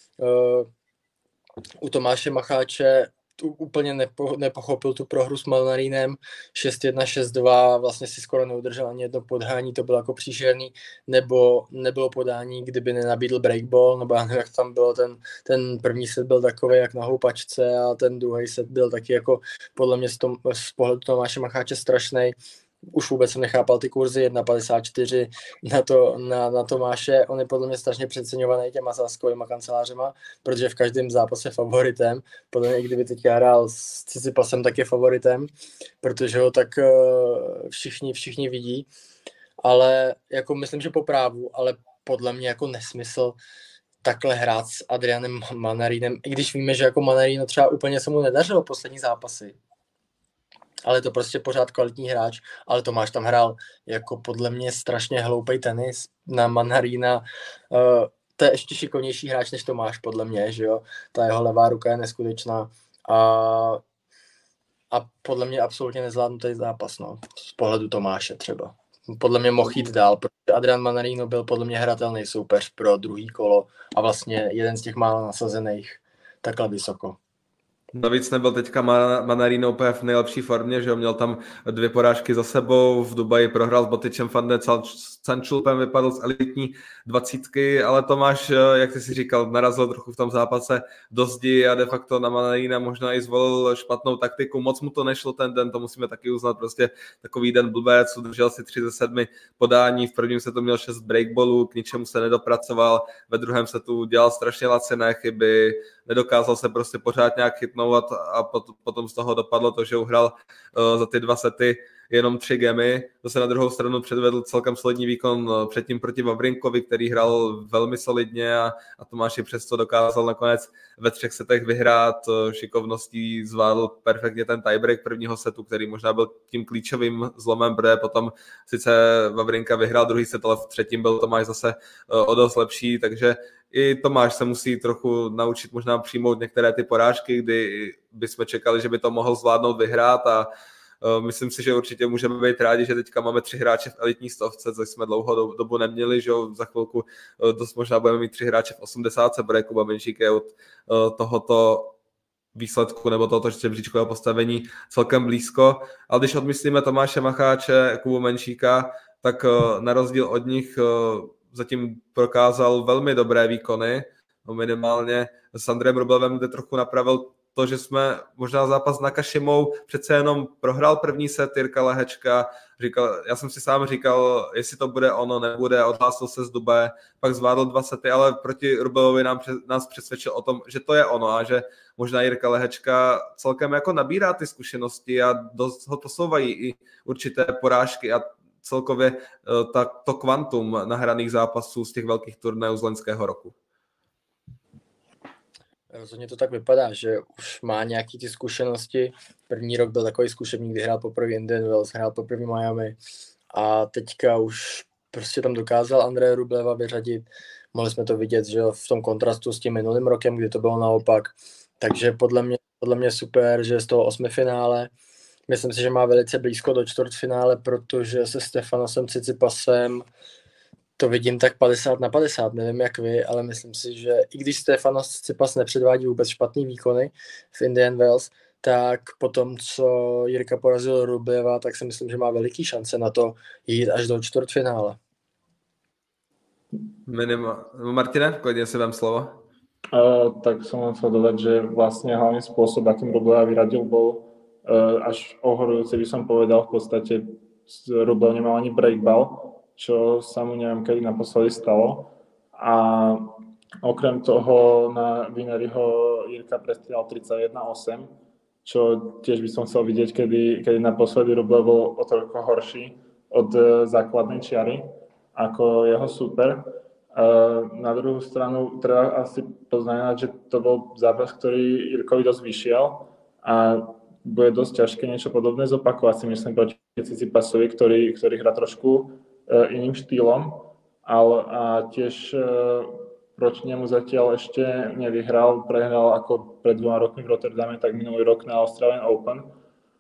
S2: U Tomáše Macháče úplně nepochopil tu prohru s Malnarínem, 6-1, 6-2, vlastně si skoro neudržel ani jedno podání, to bylo jako příšerný, nebo nebylo podání, kdyby nenabídl breakball, nebo já nevím, jak tam bylo, ten první set byl takový jak na houpačce a ten druhý set byl taky jako podle mě z pohledu Tomáše Macháče strašnej. Už vůbec jsem nechápal ty kurzy 1,54 na Tomáše. On je podle mě strašně přeceňovaný těma sázkovýma kancelářema, protože v každém zápase favoritem. Podle mě, kdyby teďka hrál s Tsitsipasem, tak je favoritem, protože ho tak všichni vidí. Ale jako myslím, že po právu, ale podle mě jako nesmysl takhle hrát s Adrianem Mannarinem, i když víme, že jako Mannarino třeba úplně se mu nedařilo poslední zápasy. Ale to prostě pořád kvalitní hráč, ale Tomáš tam hrál jako podle mě strašně hloupej tenis na Mannarina. To je ještě šikovnější hráč než Tomáš, podle mě, že jo. Ta jeho levá ruka je neskutečná a podle mě absolutně nezvládnutý zápas, no, z pohledu Tomáše třeba. Podle mě mohl jít dál, protože Adrian Mannarino byl podle mě hratelný soupeř pro druhý kolo a vlastně jeden z těch málo nasazených takhle vysoko.
S1: Navíc nebyl teďka Mannarino úplně v nejlepší formě, že měl tam 2 porážky za sebou, v Dubaji prohrál s Boticem van de Zandschulpem, vypadl z elitní 20, ale Tomáš, jak ty si říkal, narazil trochu v tom zápase do zdi a de facto na Mannarina možná i zvolil špatnou taktiku, moc mu to nešlo ten den, to musíme taky uznat, prostě takový den blbec, udržel si 3 ze 7 podání, v prvním setu měl 6 breakballů, k ničemu se nedopracoval, ve druhém setu dělal strašně laciné chyby, nedokázal se prostě pořád nějak chytnout a potom z toho dopadlo to, že uhrál za ty 2 sety jenom 3 gemy. Zase na druhou stranu předvedl celkem solidní výkon předtím proti Wawrinkovi, který hrál velmi solidně a Tomáš je přesto dokázal nakonec ve 3 setech vyhrát. Šikovností zvládl perfektně ten tiebreak prvního setu, který možná byl tím klíčovým zlomem, protože potom sice Wawrinka vyhrál druhý set, ale v třetím byl Tomáš zase o dost lepší, takže i Tomáš se musí trochu naučit možná přijmout některé ty porážky, kdy bychom čekali, že by to mohl zvládnout vyhrát a myslím si, že určitě můžeme být rádi, že teďka máme 3 hráče v elitní stovce, což jsme dlouho dobu neměli, že za chvilku dost možná budeme mít 3 hráče v 80, bude Kuba Menšík je od tohoto výsledku nebo tohoto žebříčkového postavení celkem blízko, ale když odmyslíme Tomáše Macháče, Kubu Menšíka, tak na rozdíl od nich zatím prokázal velmi dobré výkony, minimálně s Andrejem Rublevem, kde trochu napravil to, že jsme možná zápas s Nakashimou přece jenom prohrál první set Jirka Lehečka, já jsem si sám říkal, jestli to bude ono, nebude, odhlásil se z Dubaje, pak zvládl 2 sety, ale proti Rublevovi nás přesvědčil o tom, že to je ono a že možná Jirka Lehečka celkem jako nabírá ty zkušenosti a dost ho posouvají i určité porážky a celkově to kvantum nahraných zápasů z těch velkých turnajů z loňského roku.
S2: Rozhodně to tak vypadá, že už má nějaký ty zkušenosti. První rok byl takový zkušebník, kdy hrál poprvé Indian Wells, hrál poprvé Miami a teďka už prostě tam dokázal Andreje Rubleva vyřadit. Mohli jsme to vidět, že v tom kontrastu s tím minulým rokem, kdy to bylo naopak. Takže podle mě podle mě super, že je z toho 8finále. Myslím si, že má velice blízko do čtvrtfinále, protože se Stefanosem Tsitsipasem to vidím tak 50/50, nevím jak vy, ale myslím si, že i když Stefanos Tsitsipas nepředvádí vůbec špatný výkony v Indian Wells, tak potom, co Jirka porazil Rubleva, tak si myslím, že má veliký šance na to jít až do čtvrtfinále.
S1: Martine, klidně si vem slovo.
S3: Tak som len chcel dodať, že vlastne hlavný spôsob, akým Rubleva vyradil, bol až ohorujúci, by som povedal. V podstate Rublev nemal ani breakball, čo sa mu neviem kedy naposledy stalo. A okrem toho na Vineryho Jirka prestrieľal 31-8, čo tiež by som chcel vidieť, kedy naposledy Rublev bol o toľko horší od základnej čiary ako jeho super. Na druhú stranu treba asi poznamenať, že to bol zápas, ktorý Jirkovi dosť vyšiel a bude dosť ťažké niečo podobné zopakovať, si myslím, proti Tsitsipasovi, ktorý hrá trošku iným štýlom, ale a tiež proti nemu zatiaľ ešte nevyhral, prehral ako pred 2 rokmi v Rotterdame, tak minulý rok na Australian Open,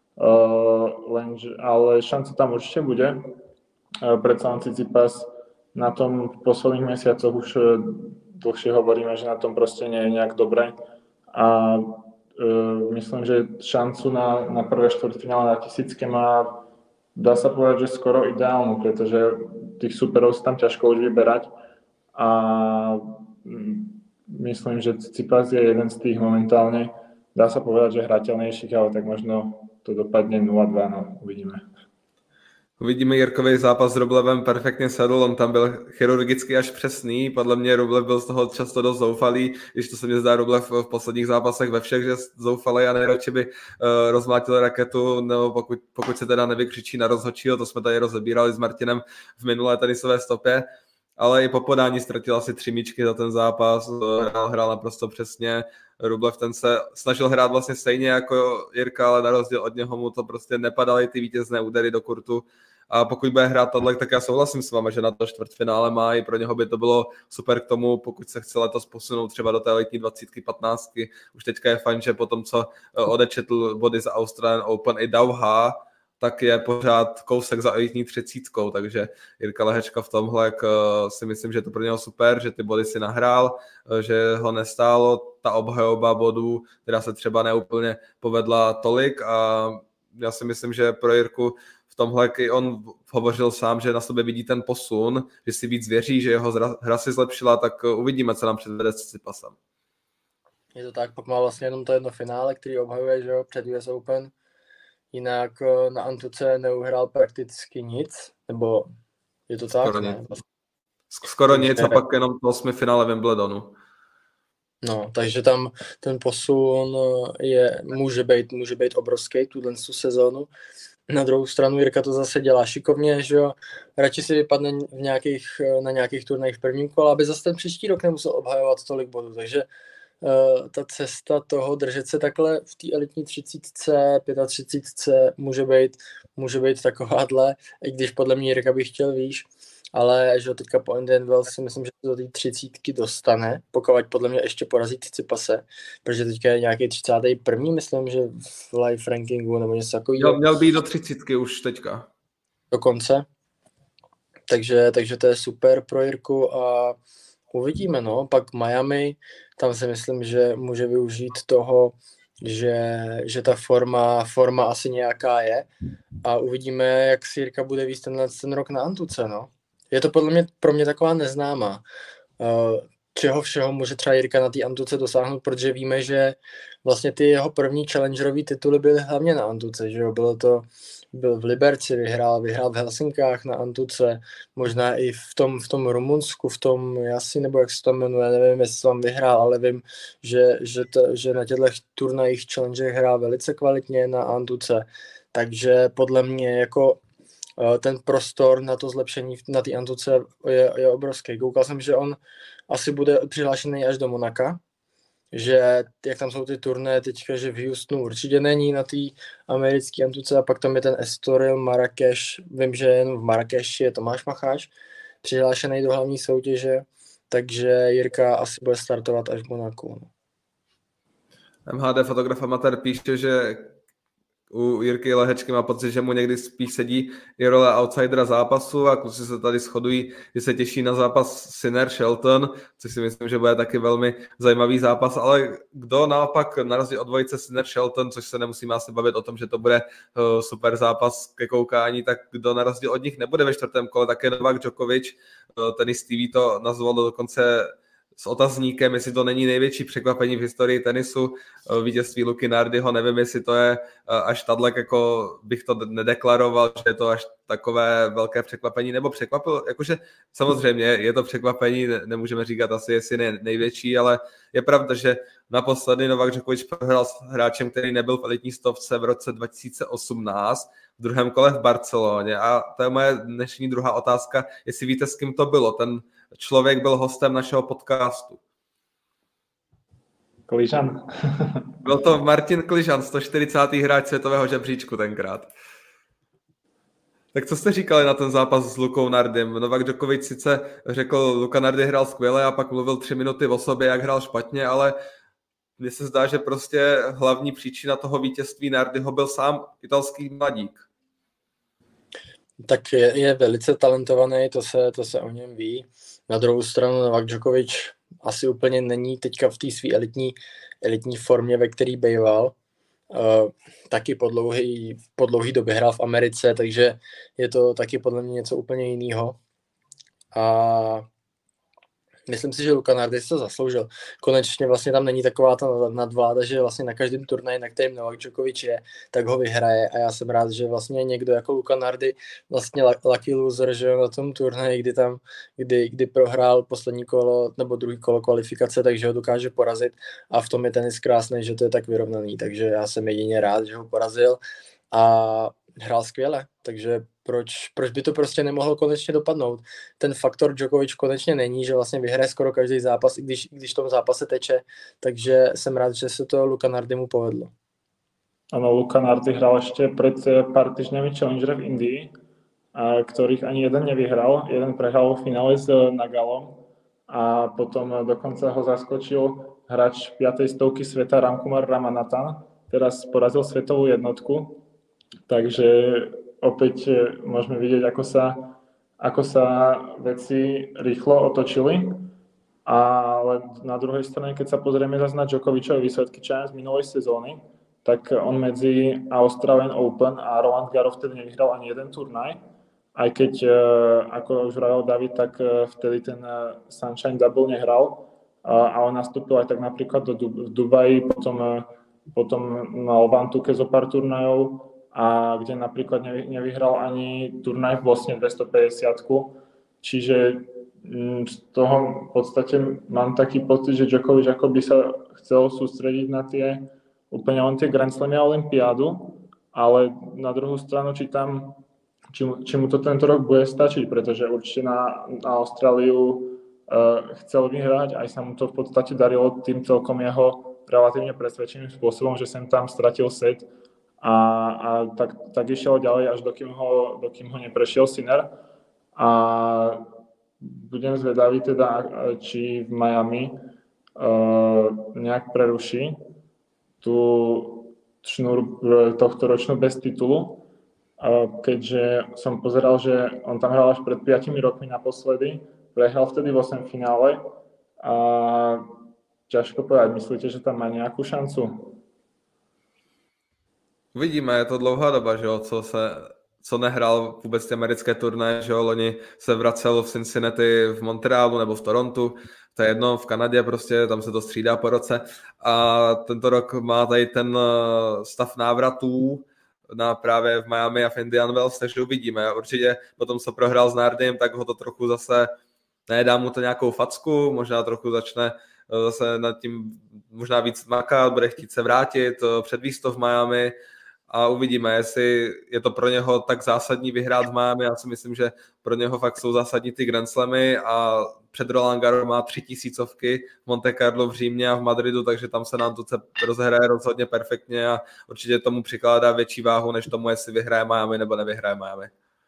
S3: ale šanca tam určite bude. Predsa len Tsitsipas na tom v posledných mesiacoch už dlhšie hovoríme, že na tom proste nie je nejak dobre a myslím, že šancu na prvé štvrťfinále na tisícke má, dá sa povedať, že skoro ideálnu, pretože tých superov sa tam ťažko už vyberať a myslím, že Tsitsipas je jeden z tých momentálne, dá sa povedať, že hrateľnejších, ale tak možno to dopadne 0-2, no uvidíme.
S1: Uvidíme, Jirkovej zápas s Rublevem perfektně sedl, on tam byl chirurgicky až přesný, podle mě Rublev byl z toho často dost zoufalý, když to se mi zdá Rublev v posledních zápasech ve všech, že zoufalý a nejradši by rozmlátil raketu, nebo pokud se teda nevykřičí na rozhodčího, to jsme tady rozebírali s Martinem v minulé tenisové stopě, ale i po podání ztratil asi 3 míčky za ten zápas, hrál naprosto přesně, Rublev ten se snažil hrát vlastně stejně jako Jirka, ale na rozdíl od něho mu to prostě nepadaly ty vítězné údery do kurtu. A pokud bude hrát tohle, tak já souhlasím s vámi, že na to čtvrtfinále má, i pro něho by to bylo super k tomu, pokud se chce letos posunout třeba do té letní 20, 15. Už teďka je fajn, že potom, co odečetl body za Australian Open i Dauha, tak je pořád kousek za elitní 30, takže Jirka Lehečka v tomhle si myslím, že je to pro něho super, že ty body si nahrál, že ho nestálo ta obhajoba bodů, která se třeba neúplně povedla tolik a já si myslím, že pro Jirku v tomhle i on hovořil sám, že na sobě vidí ten posun, že si víc věří, že jeho hra si zlepšila, tak uvidíme, co nám předvede s Tsitsipasem.
S2: Je to tak, pak má vlastně jenom to jedno finále, který obhajuje, že jo, před US Open. Jinak na Antuce neuhrál prakticky nic, nebo je to tak?
S1: Skoro nic a pak jenom to 8. finále Wimbledonu.
S2: No, takže tam ten posun může být obrovský tuhle sezónu. Na druhou stranu Jirka to zase dělá šikovně, že jo, radši si vypadne na nějakých turnajích v prvním kole, aby zase ten příští rok nemusel obhajovat tolik bodů, takže ta cesta toho držet se takhle v té elitní 30, 35 může být takováhle, i když podle mě Jirka by chtěl výš, ale že teďka po Indian Wells si myslím, že do té 30 dostane, pokud podle mě ještě porazí Tsitsipase, protože teďka je nějaký 31. myslím, že v live rankingu nebo něco takového.
S1: Měl být do 30 už teďka.
S2: Dokonce. Takže to je super pro Jirku a uvidíme, no. Pak Miami, tam si myslím, že může využít toho, že ta forma asi nějaká je a uvidíme, jak si Jirka bude víc ten rok na Antuce, no. Je to pro mě taková neznámá. Čeho všeho může třeba Jirka na té Antuce dosáhnout, protože víme, že vlastně ty jeho první challengerový tituly byly hlavně na Antuce, že jo, byl v Liberci, vyhrál v Helsinkách na Antuce, možná i v tom Rumunsku, v tom Jasi, nebo jak se to jmenuje, nevím, jestli tam vyhrál, ale vím, že na těchto turnajích challengerech hrál velice kvalitně na Antuce, takže podle mě jako ten prostor na to zlepšení na té Antuce je obrovský. Koukal jsem, že on asi bude přihlášený až do Monaka, že jak tam jsou ty turné teďka, že v Houstonu určitě není na té americké Antuce a pak tam je ten Estoril, Marrakeš, vím, že jen v Marrakeši je Tomáš Macháč přihlášený do hlavní soutěže, takže Jirka asi bude startovat až v Monaku.
S1: MHD fotograf amatér píše, že u Jirky Lehečky má pocit, že mu někdy spíš sedí i role outsidera zápasu a kluci se tady shodují, že se těší na zápas Sinner-Shelton, což si myslím, že bude taky velmi zajímavý zápas, ale kdo naopak na rozdíl od dvojice Sinner-Shelton, což se nemusíme asi bavit o tom, že to bude super zápas ke koukání, tak kdo na rozdíl od nich nebude ve čtvrtém kole, tak je Novak Djokovic, tenis TV to nazval dokonce s otazníkem, jestli to není největší překvapení v historii tenisu, vítězství Luky Nardiho, nevím, jestli to je až tadlek, jako bych to nedeklaroval, že je to až takové velké překvapení, nebo překvapil, jakože samozřejmě je to překvapení, nemůžeme říkat asi, jestli největší, ale je pravda, že naposledy Novak Djokovic prohrál s hráčem, který nebyl v elitní stovce v roce 2018, v druhém kole v Barceloně a to je moje dnešní druhá otázka, jestli víte, s kým to bylo, ten člověk byl hostem našeho podcastu.
S3: Kližan.
S1: Byl to Martin Kližan, 140. hráč světového žebříčku tenkrát. Tak co jste říkali na ten zápas s Lukou Nardym? Novak Djokovic sice řekl, Luka Nardy hrál skvěle a pak mluvil 3 minuty o sobě, jak hrál špatně, ale mně se zdá, že prostě hlavní příčina toho vítězství Nardyho byl sám italský mladík.
S2: Tak je velice talentovaný, to se o něm ví. Na druhou stranu Novak Djokovic asi úplně není teďka v té své elitní formě, ve který býval. Taky po dlouhý době hrál v Americe, takže je to taky podle mě něco úplně jiného. A myslím si, že Luka Nardy si to zasloužil. Konečně vlastně tam není taková ta nadvláda, že vlastně na každém turnaji, na kterém Novak Djokovic je, tak ho vyhraje a já jsem rád, že vlastně někdo jako Luka Nardy, vlastně lucky loser, že na tom turnaji, kdy prohrál poslední kolo nebo druhý kolo kvalifikace, takže ho dokáže porazit a v tom je tenis krásný, že to je tak vyrovnaný, takže já jsem jedině rád, že ho porazil a hrál skvěle, takže proč by to prostě nemohlo konečně dopadnout. Ten faktor Djokovic konečně není, že vlastně vyhraje skoro každý zápas, i když v tom zápase teče, takže jsem rád, že se to Luka Nardymu povedlo.
S3: Ano, Luka Nardy hral ešte pred pár týždňami Challenger v Indii, ktorých ani jeden nevyhral. Jeden prehral v finále s Nagalom a potom dokonca ho zaskočil hráč 5. stovky sveta Ramkumar Ramanathan. Teraz porazil svetovú jednotku, takže opäť môžeme vidieť, ako sa veci rýchlo otočili. Ale na druhej strane, keď sa pozrieme zase na Djokovicové výsledky z minulej sezóny, tak on medzi Australian Open a Roland Garros vtedy nevyhral ani jeden turnaj. Aj keď, ako už vravel David, tak vtedy ten Sunshine Double nehral, ale nastúpil aj tak napríklad v Dubaji, potom mal v Antuke zo pár turnajov, a kde napríklad nevyhral ani turnaj v Bosne 250-ku. Čiže z toho v podstate mám taký pocit, že Djokovic ako by sa chcel sústrediť na úplne len tie Grand Slamy a olympiádu, ale na druhú stranu či mu to tento rok bude stačiť, pretože určite na Austráliu chcel vyhrať, aj sa mu to v podstate darilo tým celkom jeho relatívne presvedčeným spôsobom, že sem tam stratil set a tak išiel ďalej, až dokým ho neprešiel Sinner. A budem zvedavý teda, či v Miami nejak preruší tú šnúru tohto ročnú bez titulu, keďže som pozeral, že on tam hral až pred 5 rokmi naposledy, prehral vtedy v 8 finále a ťažko povedať, myslíte, že tam má nejakú šancu?
S1: Uvidíme, je to dlouhá doba, že jo, co nehrál vůbec ty americké turnaje, že jo, loni se vracel v Cincinnati, v Montrealu nebo v Torontu, to je jedno, v Kanadě prostě, tam se to střídá po roce a tento rok má tady ten stav návratů právě v Miami a v Indian Wells, takže uvidíme. Určitě potom, co prohrál s Nardym, tak ho to trochu zase, nedá mu to nějakou facku, možná trochu začne zase nad tím možná víc makat, bude chtít se vrátit, předvíst to v Miami a uvidíme, jestli je to pro něho tak zásadní vyhrát v Miami. Já si myslím, že pro něho fakt jsou zásadní ty Grand Slamy a před Roland Garros má 3000 v Monte Carlo, v Římě a v Madridu, takže tam se nám to rozehraje rozhodně perfektně a určitě tomu přikládá větší váhu, než tomu, jestli vyhraje Miami nebo nevyhraje Miami.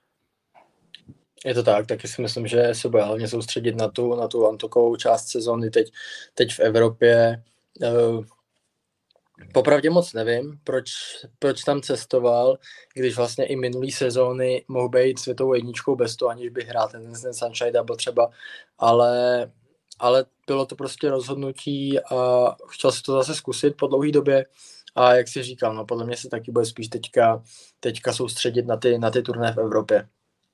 S2: Je to tak, taky si myslím, že se bude hlavně soustředit na tu antukovou část sezóny teď v Evropě. Popravdě moc nevím, proč tam cestoval, když vlastně i minulý sezóny mohl být světovou jedničkou bez toho, aniž by hrál ten Sunshine Double třeba, ale bylo to prostě rozhodnutí a chtěl si to zase zkusit po dlouhé době a jak si říkal, no podle mě se taky bude spíš teďka soustředit na ty turné v Evropě.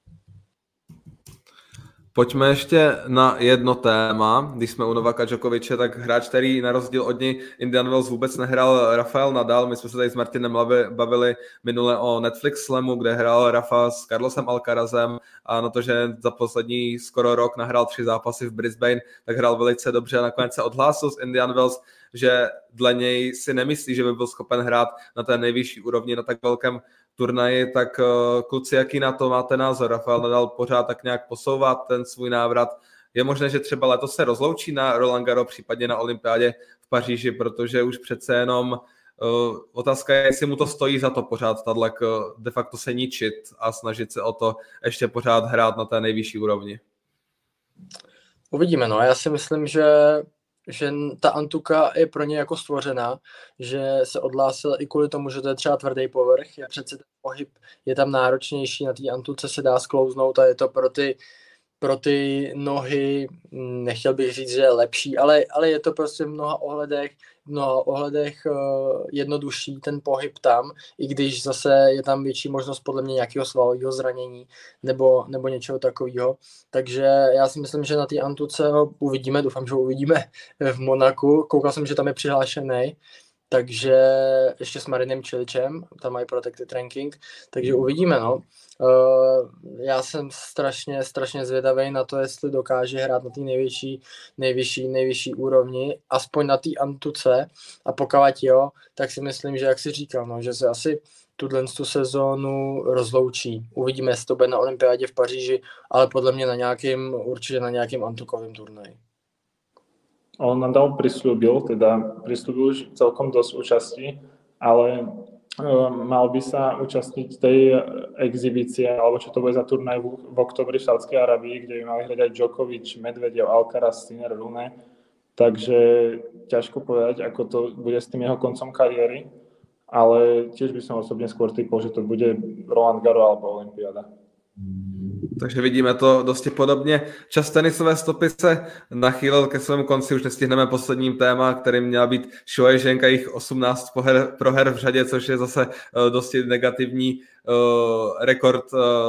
S1: Pojďme ještě na jedno téma. Když jsme u Novaka Djokoviče, tak hráč, který na rozdíl od něj Indian Wells vůbec nehrál, Rafael Nadal. My jsme se tady s Martinem bavili minule o Netflix Slamu, kde hrál Rafa s Carlosem Alcarazem a na to, že za poslední skoro rok nahrál 3 zápasy v Brisbane, tak hrál velice dobře a nakonec se odhlásil z Indian Wells, že dle něj si nemyslí, že by byl schopen hrát na té nejvyšší úrovni na tak velkém turnaji, tak kluci, jaký na to máte názor? Rafael Nadal pořád tak nějak posouvat ten svůj návrat. Je možné, že třeba letos se rozloučí na Roland Garros, případně na olympiádě v Paříži, protože už přece jenom otázka je, jestli mu to stojí za to pořád de facto se ničit a snažit se o to ještě pořád hrát na té nejvyšší úrovni.
S2: Uvidíme, no. Já si myslím, že ta Antuka je pro ně jako stvořená, že se odhlásil i kvůli tomu, že to je třeba tvrdý povrch, je přece ten pohyb je tam náročnější, na té Antuce se dá sklouznout a je to pro ty nohy, nechtěl bych říct, že je lepší, ale je to prostě v mnoha ohledech jednodušší ten pohyb tam, i když zase je tam větší možnost podle mě nějakého svalového zranění nebo něčeho takového. Takže já si myslím, že na té Antuce ho uvidíme, doufám, že ho uvidíme v Monaku. Koukal jsem, že tam je přihlášený, takže ještě s Marinem Čiličem, tam mají protected ranking, takže uvidíme, no. Já jsem strašně zvědavý na to, jestli dokáže hrát na té nejvyšší úrovni, aspoň na té Antuce, a pokud jo, tak si myslím, že jak si říkal, no, že se asi tu sezónu rozloučí. Uvidíme, jestli to bude na olympiádě v Paříži, ale podle mě určitě na nějakém antukovém turnaji.
S3: On Nadal prislúbil už celkom dosť účastí, ale mal by sa účastniť tej exhibície, alebo čo to bude za turnaj v oktobri v Saudskej Arabii, kde by mali hrať aj Djokovic, Medvedev, Alcaraz, Sinner, Rune. Takže ťažko povedať, ako to bude s tým jeho koncom kariéry, ale tiež by som osobne skôr typol, že to bude Roland Garros alebo olympiáda.
S1: Takže vidíme to dosti podobně. Čas tenisové stopy se nachýlil ke svému konci, už nestihneme posledním téma, kterým měla být Shuai Zheng a jich 18 proher v řadě, což je zase dosti negativní rekord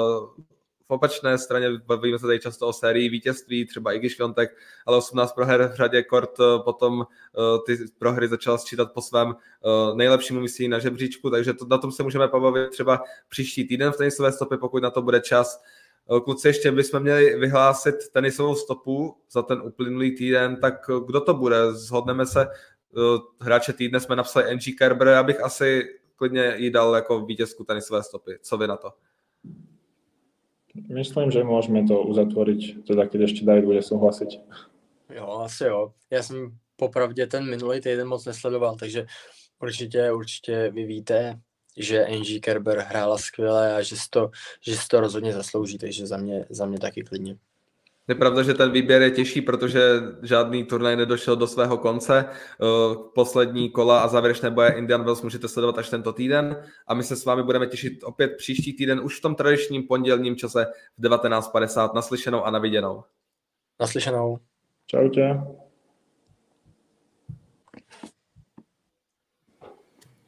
S1: v opačné straně. Bavíme se tady často o sérii vítězství, třeba Iga Świątek, ale 18 proher v řadě, kort potom ty prohry začal sčítat po svém nejlepším umístění na žebříčku, takže na tom se můžeme pobavit třeba příští týden v tenisové stopě, pokud na to bude čas. Kluci, ještě bychom měli vyhlásit tenisovou stopu za ten uplynulý týden, tak kdo to bude? Zhodneme se, hráče týdne jsme napsali Angie Kerber, já bych asi klidně jí dal jako vítězku tenisové stopy. Co vy na to?
S3: Myslím, že môžeme to uzatvoriť, teda keď ešte David bude súhlasiť.
S2: Jo, asi jo. Já jsem popravdě ten minulý týden moc nesledoval, takže určitě vy víte, že Angie Kerber hrála skvěle a že si to rozhodně zaslouží, takže za mě taky klidně.
S1: Je pravda, že ten výběr je těžší, protože žádný turnaj nedošel do svého konce. Poslední kola a závěrečné boje Indian Wells můžete sledovat až tento týden a my se s vámi budeme těšit opět příští týden už v tom tradičním pondělním čase v 19:50. Naslyšenou a naviděnou.
S2: Naslyšenou.
S3: Čaute.